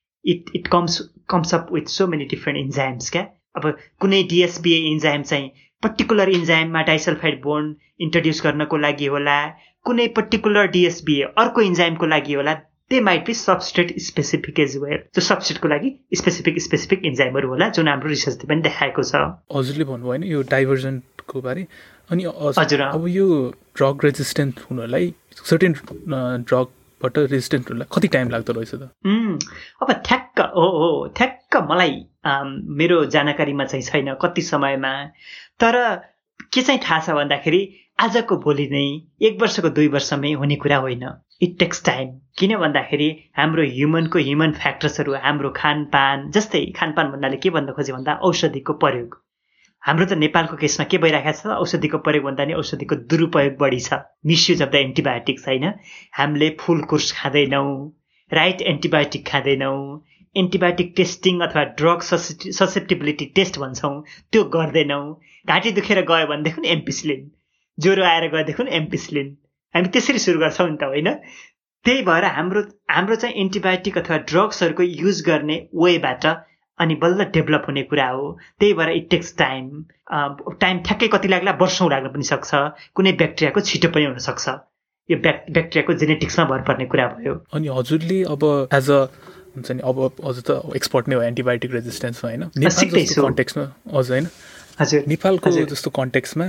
it it comes comes up with so many different enzymes क्या। अब कुनै डिएसबिए इन्जाइम चाहिँ पर्टिकुलर इन्जाइममा डाइसल्फाइड बोन्ड इन्ट्रोड्युस गर्नको लागि होला, कुनै पर्टिकुलर डिएसबिए अर्को इन्जाइमको लागि होला, they might be substrate specific as well. त्यो सबस्ट्रेटको लागि स्पेसिफिक स्पेसिफिक इन्जाइमहरू होला जुन हाम्रो रिसर्चले पनि देखाएको छ। हजुरले भन्नुभयो होइन यो डाइभर्जेन्टको बारे, अनि हजुर अब यो ड्रग रेजिस्टेन्ट हुनलाई सर्टेन ड्रगबाट रेजिस्टेन्ट हुनलाई कति टाइम लाग्दो रहेछ त? अब ठ्याक्क हो हो ठ्याक्क मलाई मेरो जानकारीमा चाहिँ छैन कति समयमा, तर के चाहिँ थाहा छ भन्दाखेरि आजको भोलि नै एक वर्षको दुई वर्षमै हुने कुरा होइन। It takes time. किन भन्दाखेरि हाम्रो ह्युमनको ह्युमन फ्याक्टर्सहरू, हाम्रो खानपान, जस्तै खानपान भन्नाले के भन्न खोजे भन्दा औषधिको प्रयोग। हाम्रो त नेपालको केसमा के भइरहेको छ, औषधिको प्रयोग भन्दा नि औषधिको दुरुपयोग बढी छ, मिसयुज अफ द एन्टिबायोटिक्स होइन। हामीले फुल कोर्स खाँदैनौँ, राइट एन्टिबायोटिक खाँदैनौँ, एन्टिबायोटिक टेस्टिङ अथवा ड्रग ससेप्टिबिलिटी टेस्ट भन्छौँ त्यो गर्दैनौँ। घाँटी दुखेर गयो भनेदेखि एम्पिसिलिन, ज्वरो आएर गएदेखि एम्पिसिलिन, हामी त्यसरी सुरु गर्छौँ नि त होइन। त्यही भएर हाम्रो हाम्रो चाहिँ एन्टिबायोटिक अथवा ड्रग्सहरूको युज गर्ने वेबाट अनि बल्ल डेभलप हुने कुरा हो। त्यही भएर इट टेक्स टाइम। टाइम ठ्याक्कै कति लाग्ला, वर्षौँ लाग्न पनि सक्छ, कुनै ब्याक्टेरियाको छिटो पनि हुनसक्छ। यो ब्याक् ब्याक्टेरियाको जेनेटिक्समा भर पर्ने कुरा भयो। अनि हजुरले अब एज अ हुन्छ नि, अब हजुर त एक्सपर्ट नै हो एन्टिबायोटिक रेजिस्टेन्समा होइन, नेपालको कन्टेक्समा हजुर होइन, हजुर नेपालको जस्तो कन्टेक्समा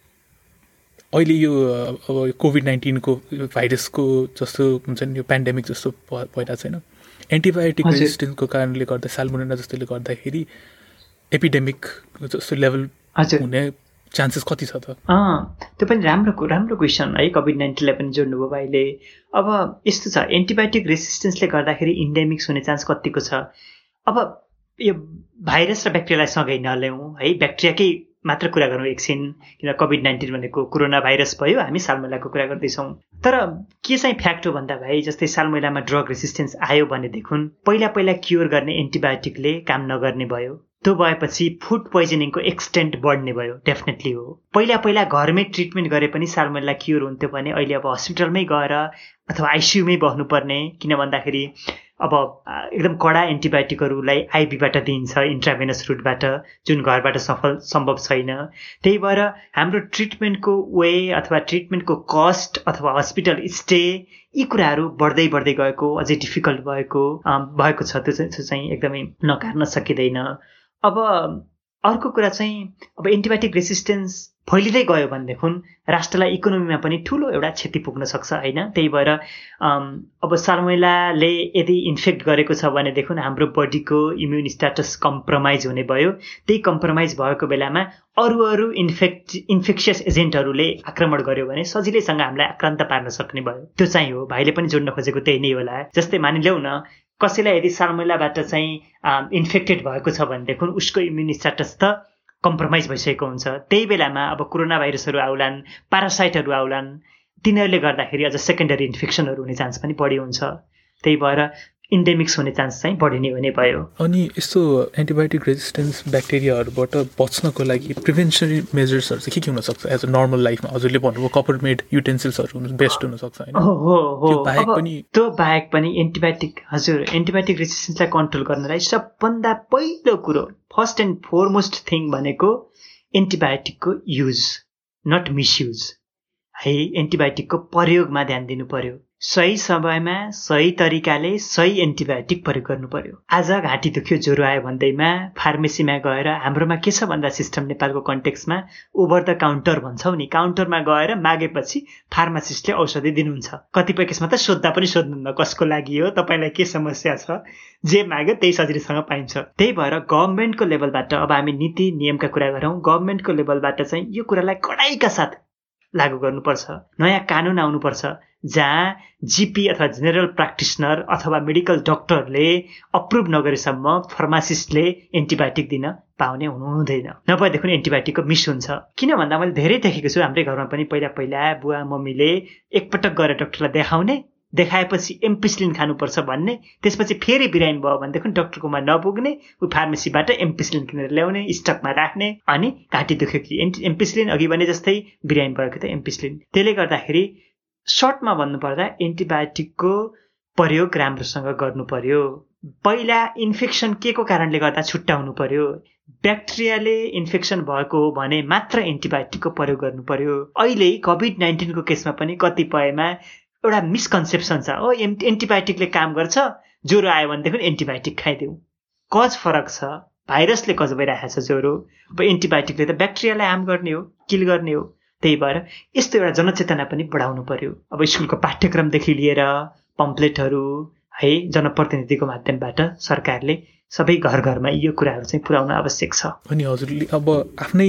अहिले यो अब कोभिड नाइन्टिनको भाइरसको जस्तो हुन्छ नि, यो पेन्डेमिक जस्तो भइरहेको छैन, एन्टिबायोटिक रेजिस्टेन्सको कारणले गर्दा, साल्मोनेला जस्तोले गर्दाखेरि एपिडेमिक जस्तो लेभल हुने चान्सेस कति छ त? त्यो पनि राम्रो राम्रो क्वेसन है। कोभिड नाइन्टिनलाई पनि जोड्नुभयो भाइले। अब यस्तो छ, एन्टिबायोटिक रेसिस्टेन्सले गर्दाखेरि इन्डेमिक्स हुने चान्स कतिको छ? अब यो भाइरस र ब्याक्टेरियालाई सँगै नल्याउँ है, ब्याक्टेरियाकै मात्र कुरा गरौँ एकछिन, किन कोभिड नाइन्टिन भनेको कोरोना भाइरस भयो, हामी साल्मोनेलाको कुरा गर्दैछौँ। तर के चाहिँ फ्याक्ट हो भन्दा भाइ, जस्तै साल्मोनेलामा ड्रग रेसिस्टेन्स आयो भनेदेखि पहिला पहिला क्योर गर्ने एन्टिबायोटिकले काम नगर्ने भयो, त्यो भएपछि फुड पोइजनिङको एक्सटेन्ट बढ्ने भयो। डेफिनेटली हो। पहिला पहिला घरमै ट्रिटमेन्ट गरे पनि साल्मोनेला क्योर हुन्थ्यो भने अहिले अब हस्पिटलमै गएर अथवा आइसियुमै बस्नुपर्ने, किन भन्दाखेरि अब एकदम कडा एन्टिबायोटिकहरूलाई आइबीबाट दिइन्छ, इन्ट्राभेनस रुटबाट, जुन घरबाट सफल सम्भव छैन। त्यही भएर हाम्रो ट्रिटमेन्टको वे अथवा ट्रिटमेन्टको कस्ट अथवा हस्पिटल स्टे, यी कुराहरू बढ्दै बढ्दै गएको, अझै डिफिकल्ट भएको भएको छ। त्यो चाहिँ एकदमै नकार्न सकिँदैन। अब अर्को कुरा चाहिँ, अब एन्टिबायोटिक रेसिस्टेन्स फैलिँदै गयो भनेदेखि राष्ट्रलाई इकोनोमीमा पनि ठुलो एउटा क्षति पुग्न सक्छ होइन। त्यही भएर अब साल्मोनेलाले यदि इन्फेक्ट गरेको छ भनेदेखि हाम्रो बडीको इम्युन स्ट्याटस कम्प्रोमाइज हुने भयो। त्यही कम्प्रोमाइज भएको बेलामा अरू अरू इन्फेक्ट इन्फेक्सियस एजेन्टहरूले आक्रमण गर्यो भने सजिलैसँग हामीलाई आक्रान्त पार्न सक्ने भयो। त्यो चाहिँ हो, भाइले पनि जोड्न खोजेको त्यही नै होला। जस्तै मानिल्याउ न, कसैलाई यदि साल्मोनेलाबाट चाहिँ इन्फेक्टेड भएको छ भनेदेखि उसको इम्युन स्ट्याटस त कम्प्रोमाइज भइसकेको हुन्छ। त्यही बेलामा अब कोरोना भाइरसहरू आउलान्, प्यारासाइटहरू आउलान्, तिनीहरूले गर्दाखेरि अझ सेकेन्डरी इन्फेक्सनहरू हुने चान्स पनि बढी हुन्छ। त्यही भएर इन्डेमिक्स हुने चान्स चाहिँ बढी नै हुने भयो। अनि यस्तो एन्टिबायोटिक रेजिस्टेन्स ब्याक्टेरियाहरूबाट बच्नको लागि प्रिभेन्सनरी मेजर्सहरू चाहिँ के के हुनसक्छ एज अ नर्मल लाइफमा? हजुरले भन्नुभयो कपर मेड युटेन्सिल्सहरू बेस्ट हुनसक्छ होइन? हो हो, त्यो बाहेक पनि एन्टिबायोटिक, हजुर एन्टिबायोटिक रेजिस्टेन्सलाई कन्ट्रोल गर्नलाई सबभन्दा पहिलो कुरो, फर्स्ट एन्ड फोरमोस्ट थिङ भनेको एन्टिबायोटिकको युज, नट मिसयुज है। एन्टिबायोटिकको प्रयोगमा ध्यान दिनु पर्यो। सही समयमा सही तरिकाले सही एन्टिबायोटिक प्रयोग गर्नु पर्यो। आज घाँटी दुख्यो, ज्वरो आयो भन्दैमा फार्मेसीमा गएर, हाम्रोमा के छ भन्दा सिस्टम नेपालको कन्टेक्समा ओभर द काउन्टर भन्छौँ नि, काउन्टरमा गएर मागेपछि फार्मासिस्टले औषधि दिनुहुन्छ। कतिपय केसमा त सोद्धा पनि सोध्नुहुन्न कसको लागि हो, तपाईँलाई के समस्या छ, जे माग्यो त्यही सजिलैसँग पाइन्छ। त्यही भएर गभर्मेन्टको लेभलबाट, अब हामी नीति नियमका कुरा गरौँ, गभर्मेन्टको लेभलबाट चाहिँ यो कुरालाई कडाइका साथ लागू गर्नुपर्छ। नयाँ कानुन आउनुपर्छ जहाँ जिपी अथवा जेनरल प्र्याक्टिसनर अथवा मेडिकल डक्टरले अप्रुभ नगरेसम्म फार्मासिस्टले एन्टिबायोटिक दिन पाउने हुनु हुँदैन। नभएदेखि एन्टिबायोटिकको मिस हुन्छ। किन भन्दा मैले धेरै देखेको छु, हाम्रै घरमा पनि पहिला पहिला बुवा मम्मीले एकपटक गएर डक्टरलाई देखाउने, देखाएपछि एम्पिसिलिन खानुपर्छ भन्ने, त्यसपछि फेरि बिरामी भयो भनेदेखि डक्टरकोमा नपुग्ने, ऊ फार्मेसीबाट एम्पिसिलिन किनेर ल्याउने, स्टकमा राख्ने, अनि घाँटी दुख्यो कि एम्पिसिलिन, अघि भने जस्तै बिरामी भएको त एम्पिसिलिन। त्यसले गर्दाखेरि सर्टमा भन्नुपर्दा एन्टिबायोटिकको प्रयोग राम्रोसँग गर्नु पर्यो। पहिला इन्फेक्सन के को कारणले गर्दा छुट्याउनु पर्यो, ब्याक्टेरियाले इन्फेक्सन भएको हो भने मात्र एन्टिबायोटिकको प्रयोग गर्नु पर्यो। अहिले कोभिड नाइन्टिनको केसमा पनि कतिपयमा एउटा मिसकन्सेप्सन छ, ओ एन्टिबायोटिकले काम गर्छ, ज्वरो आयो भनेदेखि एन्टिबायोटिक खाइदेऊ। कज फरक छ, भाइरसले कज भइरहेको छ ज्वरो, अब एन्टिबायोटिकले त ब्याक्टेरियालाई हार्म गर्ने हो, किल गर्ने हो। त्यही भएर यस्तो एउटा जनचेतना पनि बढाउनु पर्यो। अब स्कुलको पाठ्यक्रमदेखि लिएर पम्पलेटहरू है जनप्रतिनिधिको माध्यमबाट सरकारले सबै घर घरमा यो कुराहरू चाहिँ पुर्याउन आवश्यक छ। अनि हजुरले अब आफ्नै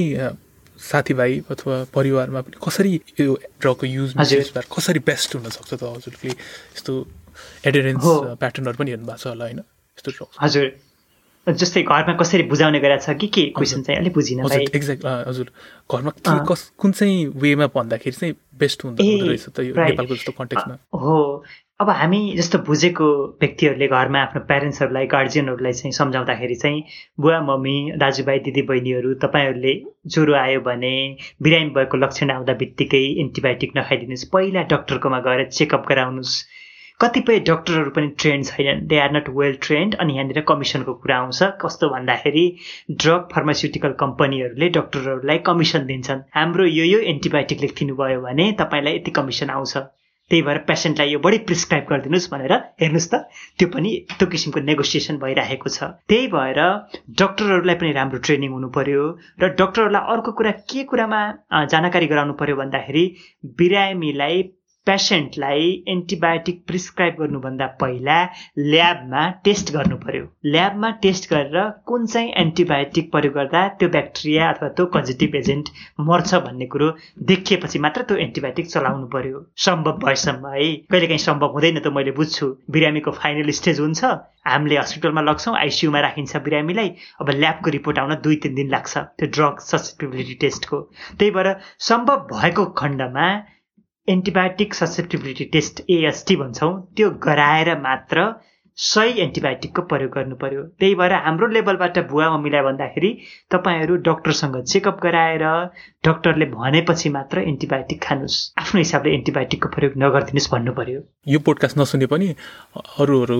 साथीभाइ अथवा परिवारमा पनि कसरी यो ड्रगको युज कसरी बेस्ट हुन सक्छ त? हजुरले यस्तो एडेरेन्स प्याटर्नहरू पनि हेर्नु भएको छ होला होइन? यस्तो हजुर, जस्तै घरमा कसरी बुझाउने गरेको छ कि के क्वेसन चाहिँ अलिक बुझिन भाइ। एक्ज्याक्ट हजुर, घरमा के कस कुन चाहिँ वेमा भन्दाखेरि चाहिँ बेस्ट हुँदो रहेछ त यो नेपालको जस्तो कन्टेक्स्टमा? हो, अब हामी जस्तो बुझेको व्यक्तिहरूले घरमा आफ्नो प्यारेन्ट्सहरूलाई गार्जियनहरूलाई चाहिँ सम्झाउँदाखेरि चाहिँ बुवा मम्मी दाजुभाइ दिदीबहिनीहरू तपाईँहरूले ज्वरो आयो भने बिरामी भएको लक्षण आउँदा बित्तिकै एन्टिबायोटिक नखाइदिनुहोस्, पहिला डक्टरकोमा गएर चेकअप गराउनुहोस्। कतिपय डक्टरहरू पनि ट्रेन्ड छैनन्, they are not well trained. अनि यहाँनिर कमिसनको कुरा आउँछ। कस्तो भन्दाखेरि ड्रग फार्मास्युटिकल कम्पनीहरूले डक्टरहरूलाई कमिसन दिन्छन्, हाम्रो यो यो एन्टिबायोटिक लेखिदिनु भयो भने तपाईँलाई यति कमिसन आउँछ, त्यही भएर पेसेन्टलाई यो बढी प्रिस्क्राइब गरिदिनुहोस् भनेर हेर्नुहोस् त, त्यो पनि त्यो किसिमको नेगोसिएसन भइरहेको छ। त्यही भएर डक्टरहरूलाई पनि राम्रो ट्रेनिङ हुनु पर्यो र डक्टरहरूलाई अर्को कुरा के कुरामा जानकारी गराउनु पर्यो भन्दाखेरि बिरामीलाई पेसेन्टलाई एन्टिबायोटिक प्रिस्क्राइब गर्नुभन्दा पहिला ल्याबमा टेस्ट गर्नु पर्यो। ल्याबमा टेस्ट गरेर कुन चाहिँ एन्टिबायोटिक प्रयोग गर्दा त्यो ब्याक्टेरिया अथवा त्यो कन्जेक्टिभ एजेन्ट मर्छ भन्ने कुरो देखिएपछि मात्र त्यो एन्टिबायोटिक चलाउनु पर्यो, सम्भव भएसम्म है। कहिलेकाहीँ सम्भव हुँदैन त, मैले बुझ्छु। बिरामीको फाइनल स्टेज हुन्छ, हामीले हस्पिटलमा लग्छौँ, आइसियूमा राखिन्छ बिरामीलाई, अब ल्याबको रिपोर्ट आउन दुई तिन दिन लाग्छ त्यो ड्रग ससेप्टिबिलिटी टेस्टको। त्यही भएर सम्भव भएको खण्डमा एन्टिबायोटिक ससेप्टिबिलिटी टेस्ट एएसटी भन्छौँ, त्यो गराएर मात्र सही एन्टिबायोटिकको प्रयोग गर्नु पर्यो। त्यही भएर हाम्रो लेभलबाट बुवा मम्मीलाई भन्दाखेरि तपाईँहरू डक्टरसँग चेकअप गराएर डक्टरले भनेपछि मात्र एन्टिबायोटिक खानुहोस्, आफ्नो हिसाबले एन्टिबायोटिकको प्रयोग नगरिदिनुहोस् भन्नु पर्यो। यो पोडकास्ट नसुने पनि अरूहरू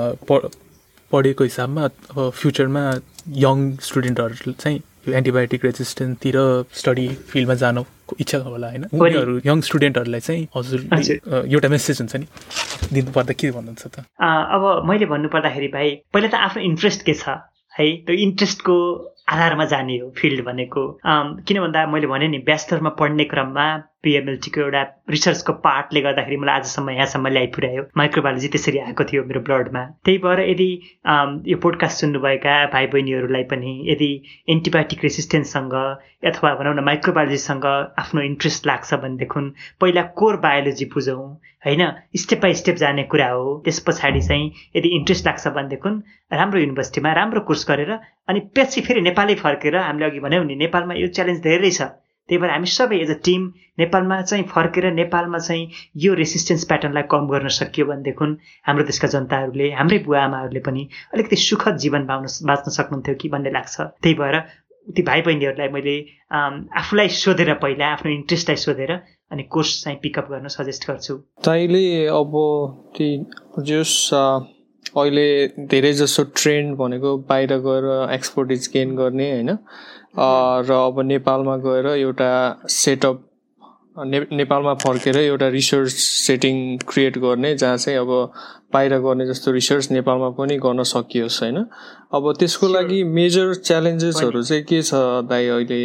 पढेको हिसाबमा अब फ्युचरमा यङ स्टुडेन्टहरू चाहिँ यो एन्टिबायोटिक रेजिस्टेन्सतिर स्टडी फिल्डमा जानको इच्छा होला होइन? उनीहरू यङ स्टुडेन्टहरूलाई चाहिँ हजुर एउटा मेसेज हुन्छ नि दिनुपर्दा के भन्नुहुन्छ त? अब मैले भन्नुपर्दाखेरि भाइ पहिला त आफ्नो इन्ट्रेस्ट के छ है, त्यो इन्ट्रेस्टको आधारमा जाने हो फिल्ड भनेको। किन भन्दा मैले भने नि ब्याचलरमा पढ्ने क्रममा पिएमएलटीको एउटा रिसर्चको पार्टले गर्दाखेरि मलाई आजसम्म यहाँसम्म ल्याइपुर्यायो। माइक्रोबायोलोजी त्यसरी आएको थियो मेरो ब्लडमा। त्यही भएर यदि यो पोडकास्ट सुन्नुभएका भाइ बहिनीहरूलाई पनि यदि एन्टिबायोटिक रेसिस्टेन्ससँग अथवा भनौँ न माइक्रोबायोलोजीसँग आफ्नो इन्ट्रेस्ट लाग्छ भनेदेखि पहिला कोर बायोलोजी बुझौँ होइन, स्टेप बाई स्टेप जाने कुरा हो। त्यस पछाडि चाहिँ यदि इन्ट्रेस्ट लाग्छ भनेदेखि राम्रो युनिभर्सिटीमा राम्रो कोर्स गरेर अनि पछि फेरि नेपालै फर्केर हामीले अघि भन्यौँ नि नेपालमा यो च्यालेन्ज धेरै छ। त्यही भएर हामी सबै एज अ टिम नेपालमा चाहिँ फर्केर नेपालमा चाहिँ यो रेसिस्टेन्स प्याटर्नलाई कम गर्न सकियो भनेदेखि हाम्रो देशका जनताहरूले हाम्रै बुवा आमाहरूले पनि अलिकति सुखद जीवन बाँच्न बाँच्न सक्नुहुन्थ्यो कि भन्ने लाग्छ। त्यही भएर ती भाइ बहिनीहरूलाई मैले आफूलाई सोधेर पहिला आफ्नो इन्ट्रेस्टलाई सोधेर अनि कोर्स चाहिँ पिकअप गर्न सजेस्ट गर्छु। तैँले अब ती जस अहिले धेरै जसो ट्रेन्ड भनेको बाहिर गएर एक्सपर्टिज गेन गर्ने होइन, र अब नेपालमा गएर एउटा सेटअप ने नेपालमा फर्केर एउटा रिसर्च सेटिङ क्रिएट गर्ने जहाँ चाहिँ अब बाहिर गर्ने जस्तो रिसर्च नेपालमा पनि गर्न सकियोस् होइन। अब त्यसको लागि मेजर च्यालेन्जेसहरू चाहिँ के छ दाइ अहिले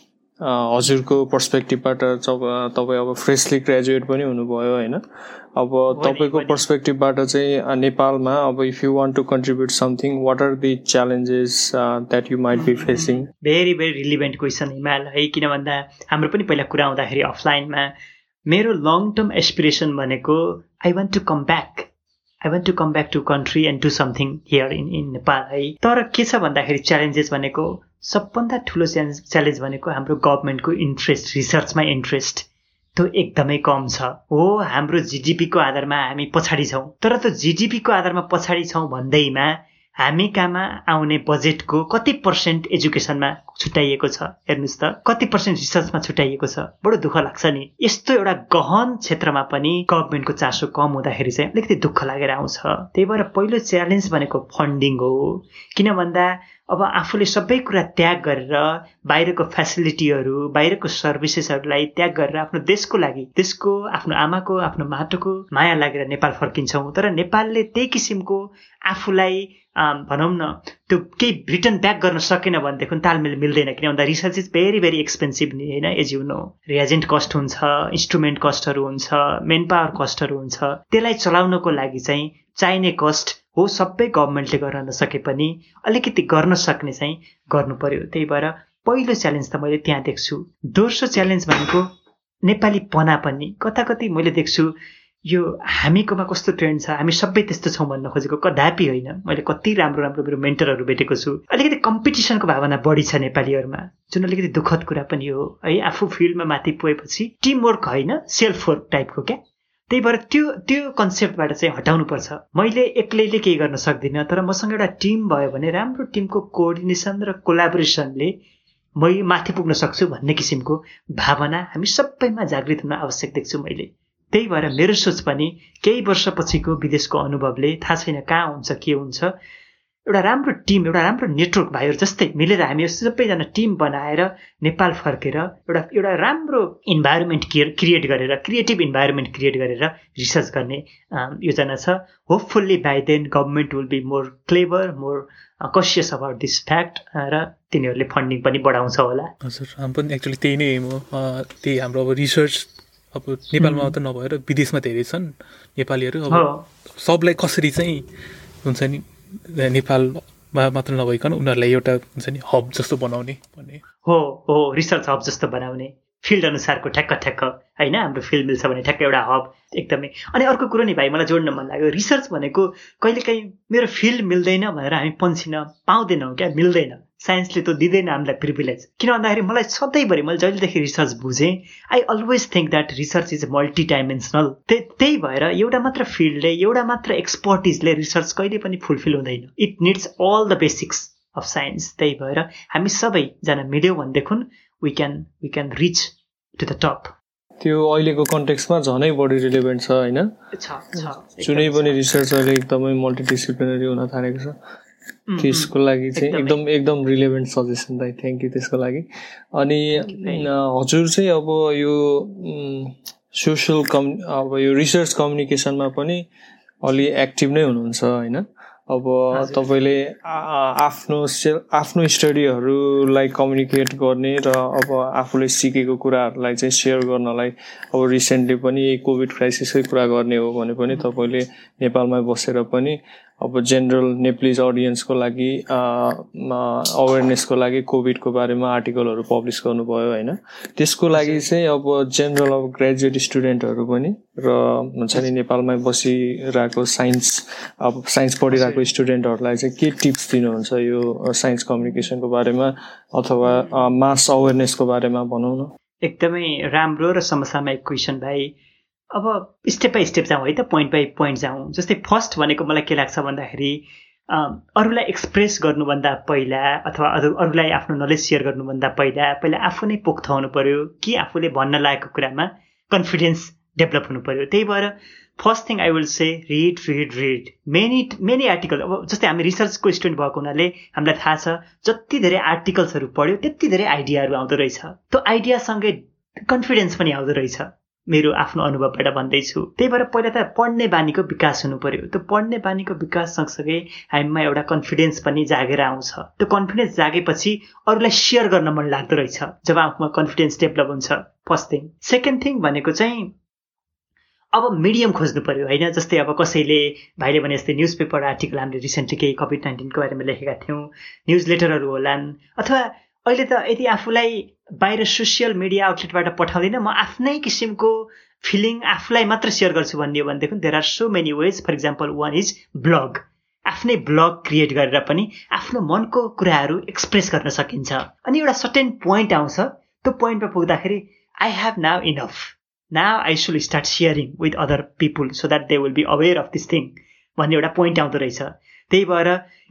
हजुरको पर्सपेक्टिभबाट? तपाईँ अब फ्रेसली ग्रेजुएट पनि हुनुभयो होइन, अब तपाईँको पर्सपेक्टिभबाट चाहिँ नेपालमा अब if you want to contribute something what are the challenges that you might be facing? Very very relevant question Himal है। किन भन्दा हाम्रो पनि पहिला कुरा आउँदाखेरि अफलाइनमा मेरो लङ टर्म एस्पिरेसन भनेको I want to come back I want to come back to country and do something here in in Nepal है। तर के छ भन्दाखेरि च्यालेन्जेस भनेको सबभन्दा ठुलो च्यालेन्ज च्यालेन्ज भनेको हाम्रो गभर्मेन्टको इन्ट्रेस्ट, रिसर्चमा इन्ट्रेस्ट त्यो एकदमै कम छ। हो, हाम्रो जिडिपीको आधारमा हामी पछाडि छौँ, तर त्यो जिडिपीको आधारमा पछाडि छौँ भन्दैमा हामी कहाँमा आउने बजेटको कति पर्सेन्ट एजुकेसनमा छुट्याइएको छ हेर्नुहोस् त, कति पर्सेन्ट रिसर्चमा छुट्याइएको छ। बडो दुःख लाग्छ नि, यस्तो एउटा गहन क्षेत्रमा पनि गभर्मेन्टको चासो कम हुँदाखेरि चाहिँ अलिकति दुःख लागेर आउँछ। त्यही भएर पहिलो च्यालेन्ज भनेको फन्डिङ हो। किन भन्दा अब आफूले सबै कुरा त्याग गरेर बाहिरको फेसिलिटीहरू, बाहिरको सर्भिसेसहरूलाई त्याग गरेर आफ्नो देशको लागि, देशको आफ्नो आमाको आफ्नो माटोको माया लागेर नेपाल फर्किन्छौँ। तर नेपालले त्यही किसिमको आफूलाई भनौँ न त्यो केही रिटर्न ब्याक गर्न सकेन भनेदेखि तालमेल मिल्दैन। किन भन्दा research is very very expensive नि होइन, as you know. Reagent cost हुन्छ, इन्स्ट्रुमेन्ट कस्टहरू हुन्छ, मेन पावर कस्टहरू हुन्छ। त्यसलाई चलाउनको लागि चाहिँ चाहिने कस्ट हो सबै गभर्मेन्टले गर्न नसके पनि अलिकति गर्न सक्ने चाहिँ गर्नु पर्यो। त्यही भएर पहिलो च्यालेन्ज त मैले त्यहाँ देख्छु। दोस्रो च्यालेन्ज भनेको नेपालीपना पनि। कता कति मैले देख्छु यो हामीकोमा कस्तो ट्रेन्ड छ, हामी सबै त्यस्तो छौँ भन्न खोजेको कदापि होइन। मैले कति राम्रो राम्रो मेरो मेन्टरहरू भेटेको छु। अलिकति कम्पिटिसनको भावना बढी छ नेपालीहरूमा, जुन अलिकति दुःखद कुरा पनि हो है। आफू फिल्डमा माथि पुगेपछि टिमवर्क होइन, सेल्फ वर्क टाइपको क्या। त्यही भएर त्यो त्यो कन्सेप्टबाट चाहिँ हटाउनुपर्छ। मैले एक्लैले केही गर्न सक्दिनँ, तर मसँग एउटा टिम भयो भने राम्रो टिमको कोअर्डिनेसन र कोलाबोरेसनले म माथि पुग्न सक्छु भन्ने किसिमको भावना हामी सबैमा जागृत हुन आवश्यक देख्छु मैले। त्यही भएर मेरो सोच पनि केही वर्षपछिको विदेशको अनुभवले, थाहा छैन कहाँ हुन्छ के हुन्छ, एउटा राम्रो टिम, एउटा राम्रो नेटवर्क भाइहरू जस्तै मिलेर हामी सबैजना टिम बनाएर नेपाल फर्केर एउटा एउटा राम्रो इन्भाइरोमेन्ट क्रिएट गरेर, क्रिएटिभ इन्भाइरोमेन्ट क्रिएट गरेर रिसर्च गर्ने योजना छ। Hopefully by then government will be more clever, more cautious about this fact, र तिनीहरूले फन्डिङ पनि बढाउँछ होला। हजुर, हामी पनि एक्चुअली त्यही नै हो। त्यही हाम्रो अब रिसर्च अब नेपालमा मात्र नभएर विदेशमा धेरै छन् नेपालीहरू। अब सबलाई कसरी चाहिँ हुन्छ नि नेपालमा मात्र नभइकन उनीहरूलाई एउटा हुन्छ नि हब जस्तो बनाउने भन्ने हो हो रिसर्च हब जस्तो बनाउने, फिल्ड अनुसारको ठ्याक्क ठ्याक्क होइन। हाम्रो फिल्ड मिल्छ भने ठ्याक्क एउटा हब एकदमै। अनि अर्को कुरो नि भाइ मलाई जोड्न मन लाग्यो, रिसर्च भनेको कहिलेकाहीँ मेरो फिल्ड मिल्दैन भनेर हामी पन्छिन पाउँदैनौँ क्या, मिल्दैन। साइन्सले त दिँदैन हामीलाई प्रिभिलेज। किन भन्दाखेरि मलाई सधैँभरि मैले जहिलेदेखि रिसर्च बुझेँ, I always think that research is multi dimensional. त्यही भएर एउटा मात्र फिल्डले, एउटा मात्र एक्सपर्टिजले रिसर्च कहिले पनि फुलफिल हुँदैन। It needs all the basics of science. त्यही भएर हामी सबैजना मिल्यौँ भनेदेखि we can we can reach to the top. त्यो अहिलेको कन्टेक्स्टमा झनै बढी रिलेभेन्ट छ होइन। जुनै पनि रिसर्च अहिले एकदमै मल्टिडिसिप्लिनरी हुन थालेको छ। त्यसको लागि चाहिँ एकदम एकदम रिलेभेन्ट सजेसन दाइ, थ्याङ्क यू त्यसको लागि। अनि हजुर चाहिँ अब यो सोसियल कम्यु अब यो रिसर्च कम्युनिकेसनमा पनि अलि एक्टिभ नै हुनुहुन्छ होइन। अब तपाईँले आफ्नो से आफ्नो स्टडीहरूलाई कम्युनिकेट गर्ने र अब आफूले सिकेको कुराहरूलाई चाहिँ सेयर गर्नलाई, अब रिसेन्टली पनि कोभिड क्राइसिसकै कुरा गर्ने हो भने पनि तपाईँले नेपालमा बसेर पनि अब जेनरल नेप्लिज अडियन्सको लागि अवेरनेसको लागि कोभिडको बारेमा आर्टिकलहरू पब्लिस गर्नुभयो होइन। त्यसको लागि चाहिँ अब जेनरल अब ग्रेजुएट स्टुडेन्टहरू पनि र हुन्छ नि नेपालमै बसिरहेको साइन्स अब साइन्स पढिरहेको स्टुडेन्टहरूलाई चाहिँ के टिप्स दिनुहुन्छ यो साइन्स कम्युनिकेसनको बारेमा अथवा मास अवेरनेसको बारेमा भनौँ न। एकदमै राम्रो र समसामयिक क्वेसन भाइ। अब स्टेप बाई स्टेप जाउँ है त, पोइन्ट बाई पोइन्ट जाउँ। जस्तै फर्स्ट भनेको मलाई के लाग्छ भन्दाखेरि अरूलाई एक्सप्रेस गर्नुभन्दा पहिला अथवा अरू अरूलाई आफ्नो नलेज सेयर गर्नुभन्दा पहिला पहिला आफू नै पोख्त हुनु पऱ्यो कि आफूले भन्न लागेको कुरामा कन्फिडेन्स डेभलप हुनु पऱ्यो। त्यही भएर first thing I will say read read read many many article. अब जस्तै हामी रिसर्चको स्टुडेन्ट भएको हुनाले हामीलाई थाहा छ जति धेरै आर्टिकल्सहरू पढ्यो त्यति धेरै आइडियाहरू आउँदो रहेछ। त्यो आइडियासँगै कन्फिडेन्स पनि आउँदो रहेछ, मेरो आफ्नो अनुभवबाट भन्दैछु। त्यही भएर पहिला त पढ्ने बानीको विकास हुनु पर्यो। त्यो पढ्ने बानीको विकास सँगसँगै हामीमा एउटा कन्फिडेन्स पनि जागेर आउँछ। त्यो कन्फिडेन्स जागेपछि अरूलाई सेयर गर्न मन लाग्दो रहेछ जब आफूमा कन्फिडेन्स डेभलप हुन्छ, फर्स्ट थिङ। सेकेन्ड थिङ भनेको चाहिँ अब मिडियम खोज्नु पर्यो होइन। जस्तै अब कसैले भाइले भने जस्तै न्युज पेपर आर्टिकल हामीले रिसेन्टली केही कोभिड नाइन्टिनको बारेमा लेखेका थियौँ, न्युज लेटरहरू होलान्, अथवा अहिले त यदि आफूलाई बाहिर सोसियल मिडिया आउटलेटबाट पठाउँदैन, म आफ्नै किसिमको फिलिङ आफूलाई मात्र सेयर गर्छु भन्ने हो भनेदेखि there are so many ways. For example one is blog. आफ्नै ब्लग क्रिएट गरेर पनि आफ्नो मनको कुराहरू एक्सप्रेस गर्न सकिन्छ। अनि एउटा सर्टेन पोइन्ट आउँछ, त्यो पोइन्टमा पुग्दाखेरि I have now enough, now I should start sharing with other people so that they will be aware of this thing भन्ने एउटा पोइन्ट आउँदो रहेछ। त्यही भएर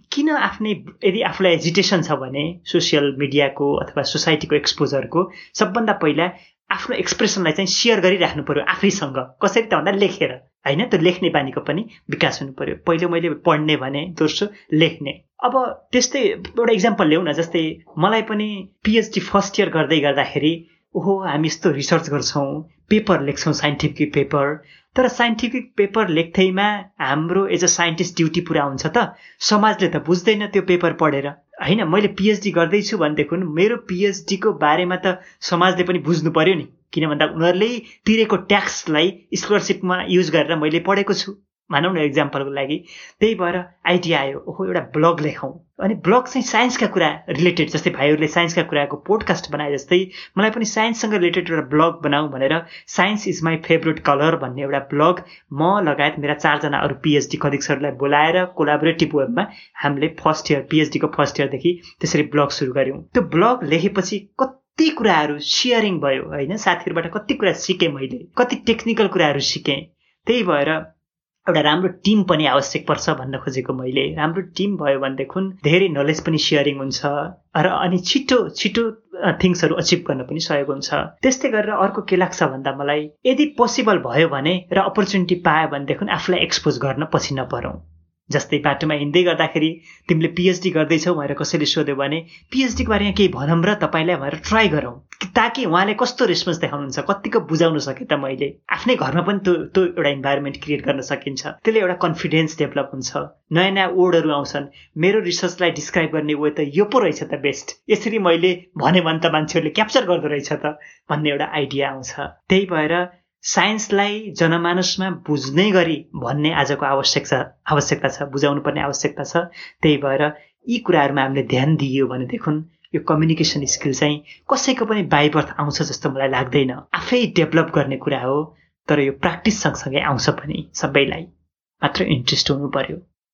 किन आफ्नै यदि आफूलाई एजिटेसन छ भने सोसियल मिडियाको अथवा सोसाइटीको एक्सपोजरको सबभन्दा पहिला आफ्नो एक्सप्रेसनलाई चाहिँ सेयर गरिराख्नु पर्यो आफैसँग। कसरी त भन्दा लेखेर, होइन? त्यो लेख्ने बानीको पनि विकास हुनु पर्यो। पहिलो मैले पढ्ने भने, दोस्रो लेख्ने। अब त्यस्तै एउटा इक्जाम्पल ल्याउँ न, जस्तै मलाई पनि पिएचडी फर्स्ट इयर गर्दै गर्दाखेरि ओहो हामी यस्तो रिसर्च गर्छौँ, पेपर लेख्छौँ, साइन्टिफिक पेपर, तर साइन्टिफिक पेपर लेख्दैमा हाम्रो एज अ साइन्टिस्ट ड्युटी पुरा हुन्छ त? समाजले त बुझ्दैन त्यो पेपर पढेर, होइन? मैले पिएचडी गर्दैछु भनेदेखि मेरो पिएचडीको बारेमा त समाजले पनि बुझ्नु पर्यो नि, किन भन्दा उनीहरूले तिरेको ट्याक्सलाई स्कलरसिपमा युज गरेर मैले पढेको छु, भनौँ न एक्जाम्पलको लागि। त्यही भएर आइडिया आयो, ओहो एउटा ब्लग लेखौँ। अनि ब्लग चाहिँ साइन्सका कुरा रिलेटेड, जस्तै भाइहरूले साइन्सका कुराको पोडकास्ट बनाए जस्तै मलाई पनि साइन्ससँग रिलेटेड एउटा ब्लग बनाऊ भनेर science is my favourite colour भन्ने एउटा ब्लग म लगायत मेरा चारजना अरू पिएचडी कलिग्सहरूलाई बोलाएर कोलाबोरेटिभ वेबमा हामीले फर्स्ट इयर पिएचडीको फर्स्ट इयरदेखि त्यसरी ब्लग सुरु गऱ्यौँ। त्यो ब्लग लेखेपछि कति कुराहरू सेयरिङ भयो, होइन? साथीहरूबाट कति कुरा सिकेँ मैले, कति टेक्निकल कुराहरू सिकेँ। त्यही भएर एउटा राम्रो टिम पनि आवश्यक पर्छ भन्न खोजेको मैले। राम्रो टिम भयो भनेदेखि धेरै नलेज पनि सेयरिङ हुन्छ र अनि छिटो छिटो थिङ्सहरू अचिभ गर्न पनि सहयोग हुन्छ। त्यस्तै गरेर अर्को के लाग्छ भन्दा मलाई, यदि पोसिबल भयो भने र अपर्च्युनिटी पायो भनेदेखि आफूलाई एक्सपोज गर्न पछि नपरौँ। जस्तै बाटोमा हिँड्दै गर्दाखेरि तिमीले पिएचडी गर्दैछौ भनेर कसैले सोध्यो भने पिएचडीको बारेमा केही भनौँ र तपाईँलाई भनेर ट्राई गरौँ, ताकि उहाँले कस्तो रेस्पोन्स देखाउनुहुन्छ, कतिको बुझाउन सके त मैले। आफ्नै घरमा पनि त्यो त्यो एउटा इन्भाइरोमेन्ट क्रिएट गर्न सकिन्छ। त्यसले एउटा कन्फिडेन्स डेभलप हुन्छ, नयाँ नयाँ वर्डहरू आउँछन्। मेरो रिसर्चलाई डिस्क्राइब गर्ने वे त यो पो रहेछ त बेस्ट, यसरी मैले भने भने त मान्छेहरूले क्याप्चर गर्दो रहेछ त भन्ने एउटा आइडिया आउँछ। त्यही भएर साइन्सलाई जनमानसमा बुझ्ने गरी भन्ने आजको आवश्यकता आवश्यकता छ, बुझाउनु पर्ने आवश्यकता छ। त्यही भएर यी कुराहरूमा हामीले ध्यान दिइयो भनेदेखि यो कम्युनिकेसन स्किल चाहिँ कसैको पनि बाइ बर्थ आउँछ जस्तो मलाई लाग्दैन, आफै डेभलप गर्ने कुरा हो। तर यो प्र्याक्टिस सँगसँगै आउँछ पनि, सबैलाई मात्र इन्ट्रेस्ट हुनु पर्यो।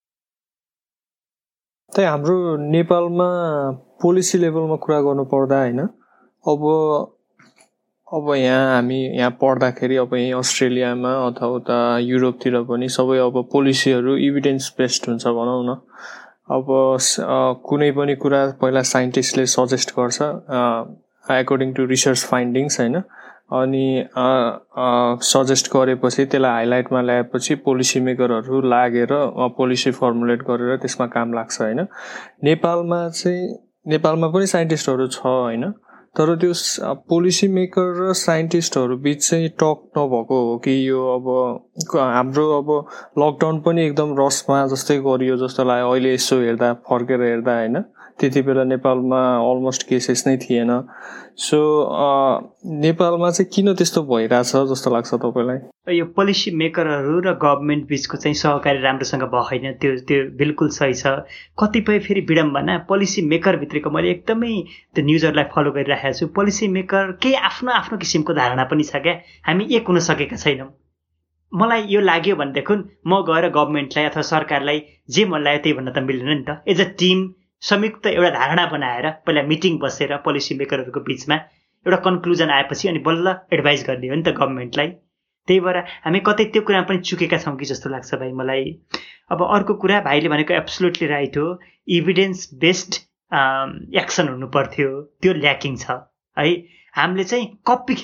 त्यही हाम्रो नेपालमा पोलिसी लेभलमा कुरा गर्नु पर्दा, होइन, अब अब यहाँ हामी यहाँ पढ्दाखेरि अब यहीँ अस्ट्रेलियामा अथवा उता युरोपतिर पनि सबै अब पोलिसीहरू इभिडेन्स बेस्ड हुन्छ भनौँ न। अब कुनै पनि कुरा पहिला साइन्टिस्टले सजेस्ट गर्छ एकोर्डिङ टु रिसर्च फाइन्डिङ्स, होइन? अनि सजेस्ट गरेपछि त्यसलाई हाइलाइटमा ल्याएपछि पोलिसी मेकरहरू लागेर पोलिसी फर्मुलेट गरेर त्यसमा काम लाग्छ, होइन? नेपालमा चाहिँ नेपालमा पनि साइन्टिस्टहरू छ, होइन? तर त्यो पोलिसी मेकर र साइन्टिस्टहरू बिच चाहिँ टक नभएको हो कि यो अब हाम्रो अब लकडाउन पनि एकदम रसमा जस्तै गरियो जस्तो लाग्यो अहिले यसो हेर्दा, फर्केर हेर्दा, होइन? त्यति बेला नेपालमा अलमोस्ट केसेस नै थिएन। सो नेपालमा चाहिँ किन त्यस्तो भइरहेछ जस्तो लाग्छ तपाईँलाई? यो पोलिसी मेकरहरू र गभर्मेन्ट बिचको चाहिँ सहकारी राम्रोसँग भएन, त्यो त्यो बिल्कुल सही छ। कतिपय फेरि विडम्बना पोलिसी मेकरभित्रको मैले एकदमै त्यो न्युजहरूलाई फलो गरिरहेको छु। पोलिसी मेकर केही आफ्नो आफ्नो किसिमको धारणा पनि छ क्या, हामी एक हुन सकेका छैनौँ। मलाई यो लाग्यो भनेदेखि म गएर गभर्मेन्टलाई अथवा सरकारलाई जे मन लाग्यो त्यही भन्न त मिल्दैन नि त। एज अ टिम संयुक्त एउटा धारणा बनाएर पहिला मिटिङ बसेर पोलिसी मेकरहरूको बिचमा एउटा कन्क्लुजन आएपछि अनि बल्ल एडभाइस गर्ने हो नि त गभर्मेन्टलाई। त्यही भएर हामी कतै त्यो कुरामा पनि चुकेका छौँ कि जस्तो लाग्छ भाइ मलाई। अब अर्को कुरा भाइले भनेको एब्सोल्युटली राइट हो, इभिडेन्स बेस्ड एक्सन हुनु पर्थ्यो, त्यो ल्याकिङ छ है। हामीले चाहिँ कपी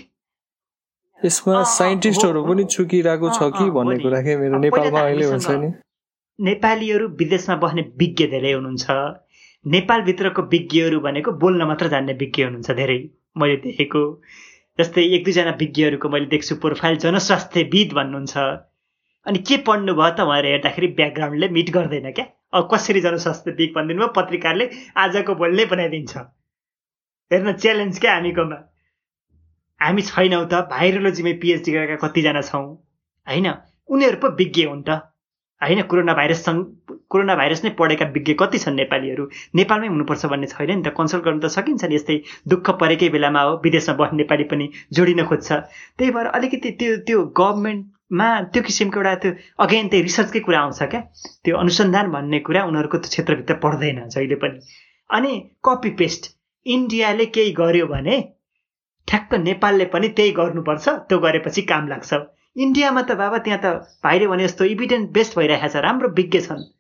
यसमा साइन्टिस्टहरू पनि चुकिरहेको छ कि भन्ने कुरा के मेरो नेपालमा अहिले हुन्छ नि। नेपालीहरू विदेशमा बस्ने विज्ञ धेरै हुनुहुन्छ, नेपालभित्रको विज्ञहरू भनेको बोल्न मात्र जान्ने विज्ञ हुनुहुन्छ धेरै मैले देखेको। जस्तै एक दुईजना विज्ञहरूको मैले देख्छु प्रोफाइल जनस्वास्थ्यविद भन्नुहुन्छ, अनि के पढ्नु भयो त भनेर हेर्दाखेरि ब्याकग्राउन्डले मिट गर्दैन क्या। अब कसरी जनस्वास्थ्यविद भनिदिनु भयो, पत्रिकाले आजको बोल्नै बनाइदिन्छ। हेर्न च्यालेन्ज क्या हामीकोमा, हामी छैनौँ त। भाइरोलोजीमै पिएचडी गरेका कतिजना छौँ, होइन? उनीहरू पो विज्ञ हुन् त, होइन? कोरोना भाइरससँग कोरोना भाइरस नै पढेका विज्ञ कति छन् नेपालीहरू? नेपालमै हुनुपर्छ भन्ने छैन नि त। कन्सल्ट गर्नु त सकिन्छ नि, यस्तै दुःख परेकै बेलामा हो विदेशमा बस्ने नेपाली पनि जोडिन खोज्छ। त्यही भएर अलिकति त्यो त्यो गभर्मेन्टमा त्यो किसिमको एउटा त्यो अगेन त्यही रिसर्चकै कुरा आउँछ क्या, त्यो अनुसन्धान भन्ने कुरा उनीहरूको त्यो क्षेत्रभित्र पर्दैन जहिले पनि। अनि कपी पेस्ट इन्डियाले केही गर्यो भने ठ्याक्क नेपालले पनि त्यही गर्नुपर्छ, त्यो गरेपछि काम लाग्छ। इन्डियामा त बाबा त्यहाँ त भाइले भने जस्तो इभिडेन्स बेस्ड भइरहेको छ, राम्रो विज्ञ छन्,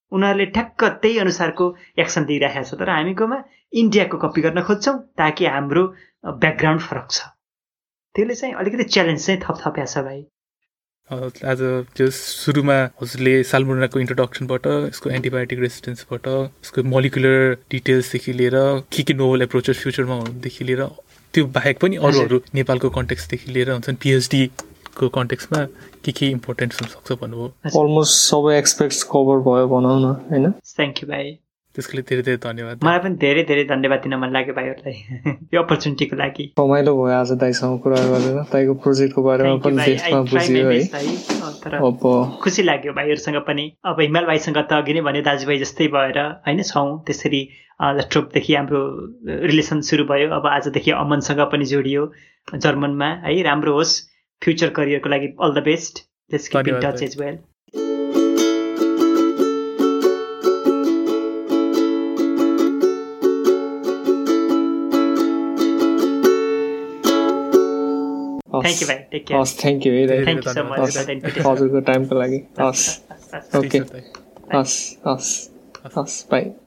उनीहरूले ठ्याक्क त्यही अनुसारको एक्सन दिइरहेको छ। तर हामीकोमा इन्डियाको कपी गर्न खोज्छौँ ताकि हाम्रो ब्याकग्राउन्ड फरक छ। त्यसले चाहिँ अलिकति च्यालेन्ज चाहिँ थप थप्या छ भाइ। आज त्यो सुरुमा हजुरले साल्मोनेलाको इन्ट्रोडक्सनबाट यसको एन्टिबायोटिक रेसिस्टेन्सबाट यसको मोलिकुलर डिटेल्सदेखि लिएर के के नोभल एप्रोचेस फ्युचरमा हुनुदेखि लिएर त्यो बाहेक पनि अरू अरू नेपालको कन्टेक्सदेखि लिएर हुन्छन् पिएचडी को कन्टेक्समा के के इम्पोर्टेन्ट हुनसक्छ भन्नुभयो। अलमोस्ट सबै एक्सपेक्ट्स कभर भयो भनौँ न होइन। थ्याङ्क यू भाइ, त्यसको लागि धेरै धेरै धन्यवाद। मलाई पनि धेरै धेरै धन्यवाद दिन मन लाग्यो भाइहरूलाई यो अपर्च्युनिटीको लागि। रमाइलो भयो आज दाइसँग कुरा गरेर, दाइको प्रोजेक्टको बारेमा पनि देशमा बुझियो है। अब खुसी लाग्यो भाइहरूसँग पनि। अब हिमाल भाइसँग त अघि नै भने दाजुभाइ जस्तै भएर होइन छौँ, त्यसरी ल्यापटपदेखि हाम्रो रिलेसन सुरु भयो। अब आजदेखि अमनसँग पनि जोडियो जर्मनमा है। राम्रो होस् फ्युचर करियरको लागि, all the best. Let's keep in touch as well. Thank you भाइ, टेक केयर। हस्, थ्याङ्क यू है, थ्याङ्क यू सो मच हजुरको टाइमको लागि। हस्, ओके, हस् हस् हस् हस् बाई।